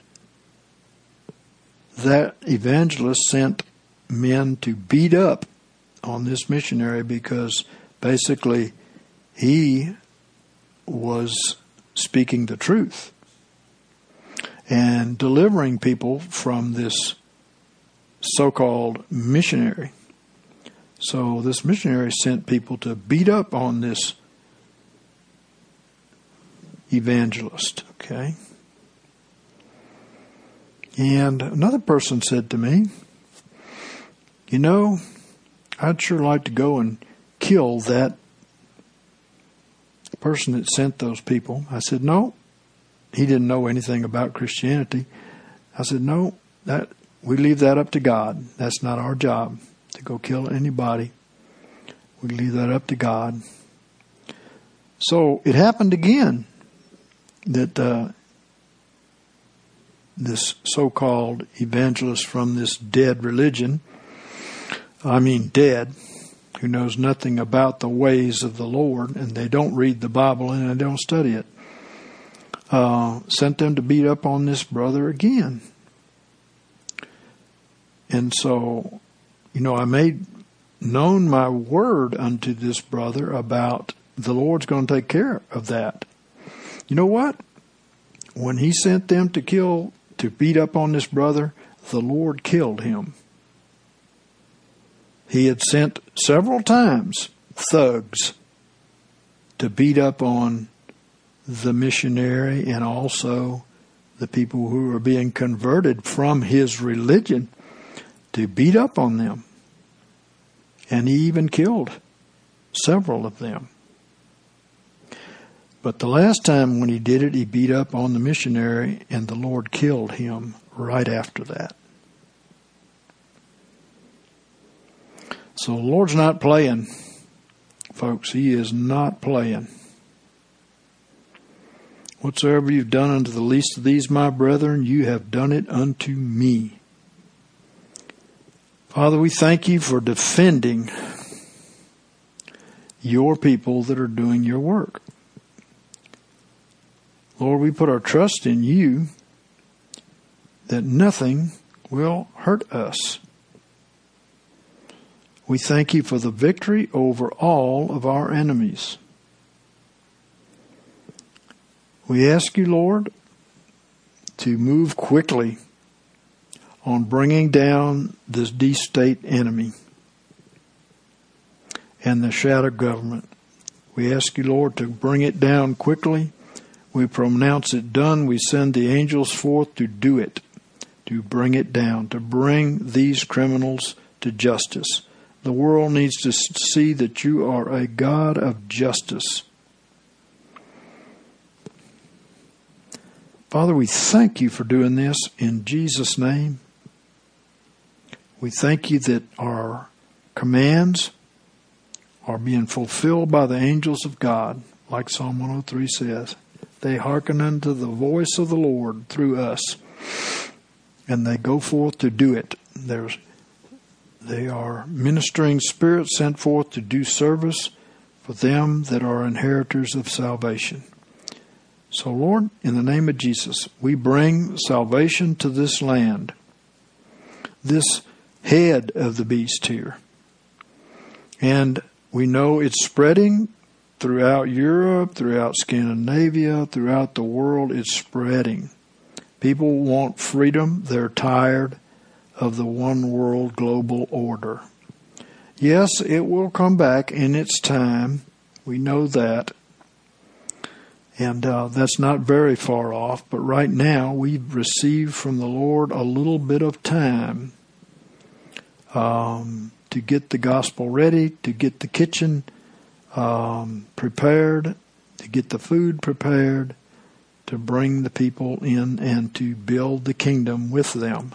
that evangelist sent men to beat up on this missionary because basically he was speaking the truth and delivering people from this so-called missionary. So this missionary sent people to beat up on this evangelist, okay? And another person said to me, you know, I'd sure like to go and kill that person that sent those people. I said, no. He didn't know anything about Christianity. I said, no, that we leave that up to God. That's not our job to go kill anybody. We leave that up to God. So it happened again that uh, this so-called evangelist from this dead religion, I mean dead, who knows nothing about the ways of the Lord, and they don't read the Bible and they don't study it, uh, sent them to beat up on this brother again. And so, you know, I made known my word unto this brother about the Lord's going to take care of that. You know what? When he sent them to kill, to beat up on this brother, the Lord killed him. He had sent several times thugs to beat up on the missionary and also the people who were being converted from his religion, to beat up on them. And he even killed several of them. But the last time when he did it, he beat up on the missionary, and the Lord killed him right after that. So the Lord's not playing, folks. He is not playing. Whatsoever you've done unto the least of these, my brethren, you have done it unto me. Father, we thank you for defending your people that are doing your work. Lord, we put our trust in you that nothing will hurt us. We thank you for the victory over all of our enemies. We ask you, Lord, to move quickly on bringing down this deep state enemy and the shadow government. We ask you, Lord, to bring it down quickly. We pronounce it done. We send the angels forth to do it, to bring it down, to bring these criminals to justice. The world needs to see that you are a God of justice. Father, we thank you for doing this in Jesus' name. We thank you that our commands are being fulfilled by the angels of God, like Psalm one oh three says. They hearken unto the voice of the Lord through us, and they go forth to do it. There's, they are ministering spirits sent forth to do service for them that are inheritors of salvation. So, Lord, in the name of Jesus, we bring salvation to this land, this head of the beast here. And we know it's spreading throughout Europe, throughout Scandinavia, throughout the world. It's spreading. People want freedom. They're tired of the one world global order. Yes, it will come back in its time. We know that. And uh, that's not very far off. But right now, we've received from the Lord a little bit of time um, to get the gospel ready, to get the kitchen um, prepared, to get the food prepared, to bring the people in and to build the kingdom with them.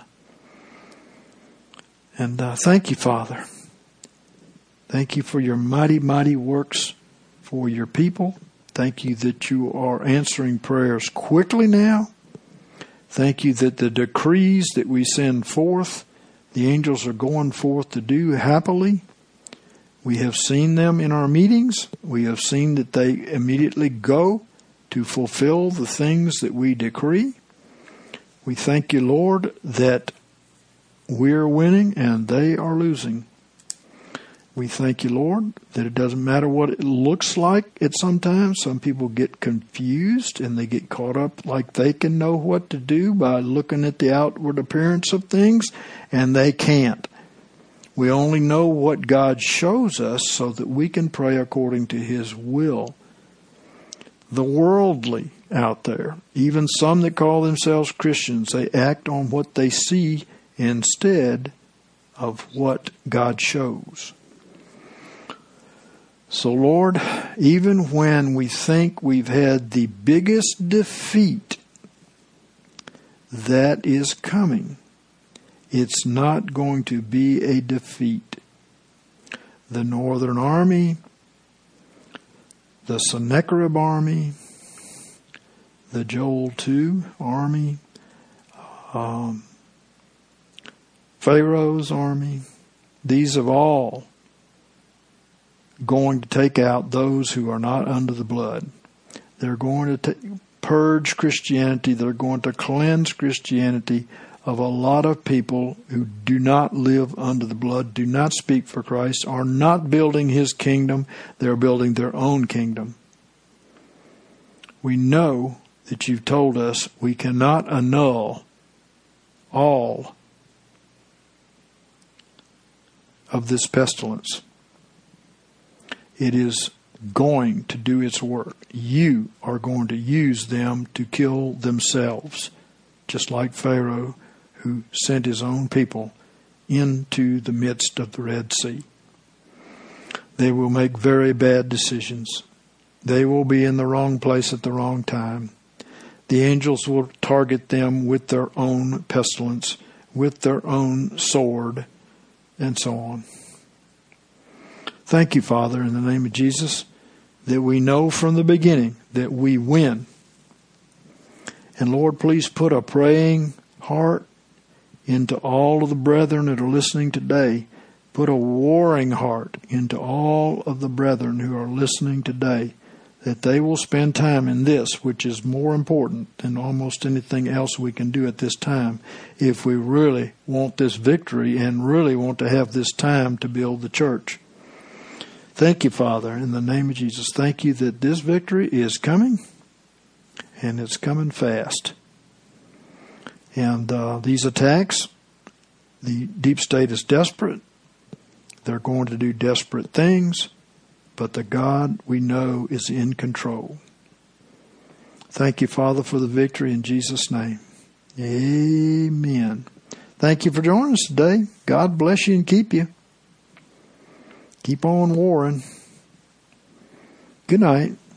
And uh, thank you, Father. Thank you for your mighty, mighty works for your people. Thank you that you are answering prayers quickly now. Thank you that the decrees that we send forth, the angels are going forth to do happily. We have seen them in our meetings. We have seen that they immediately go to fulfill the things that we decree. We thank you, Lord, that we're winning and they are losing. We thank you, Lord, that it doesn't matter what it looks like at sometimes. Some people get confused and they get caught up like they can know what to do by looking at the outward appearance of things, and they can't. We only know what God shows us so that we can pray according to His will. The worldly out there, even some that call themselves Christians, they act on what they see instead of what God shows. So, Lord, even when we think we've had the biggest defeat that is coming, it's not going to be a defeat. The Northern Army, the Sennacherib Army, the Joel two Army, um, Pharaoh's army, these have all going to take out those who are not under the blood. They're going to t- purge Christianity. They're going to cleanse Christianity of a lot of people who do not live under the blood, do not speak for Christ, are not building His kingdom. They're building their own kingdom. We know that you've told us we cannot annul all of this pestilence. It is going to do its work. You are going to use them to kill themselves, just like Pharaoh, who sent his own people into the midst of the Red Sea. They will make very bad decisions. They will be in the wrong place at the wrong time. The angels will target them with their own pestilence, with their own sword, and so on. Thank you, Father, in the name of Jesus, that we know from the beginning that we win. And Lord, please put a praying heart into all of the brethren that are listening today, Put a warring heart into all of the brethren who are listening today, that they will spend time in this, which is more important than almost anything else we can do at this time, if we really want this victory and really want to have this time to build the church. Thank you, Father, in the name of Jesus. Thank you that this victory is coming, and it's coming fast. And uh, these attacks, the deep state is desperate. They're going to do desperate things, but the God we know is in control. Thank you, Father, for the victory in Jesus' name. Amen. Thank you for joining us today. God bless you and keep you. Keep on warring. Good night.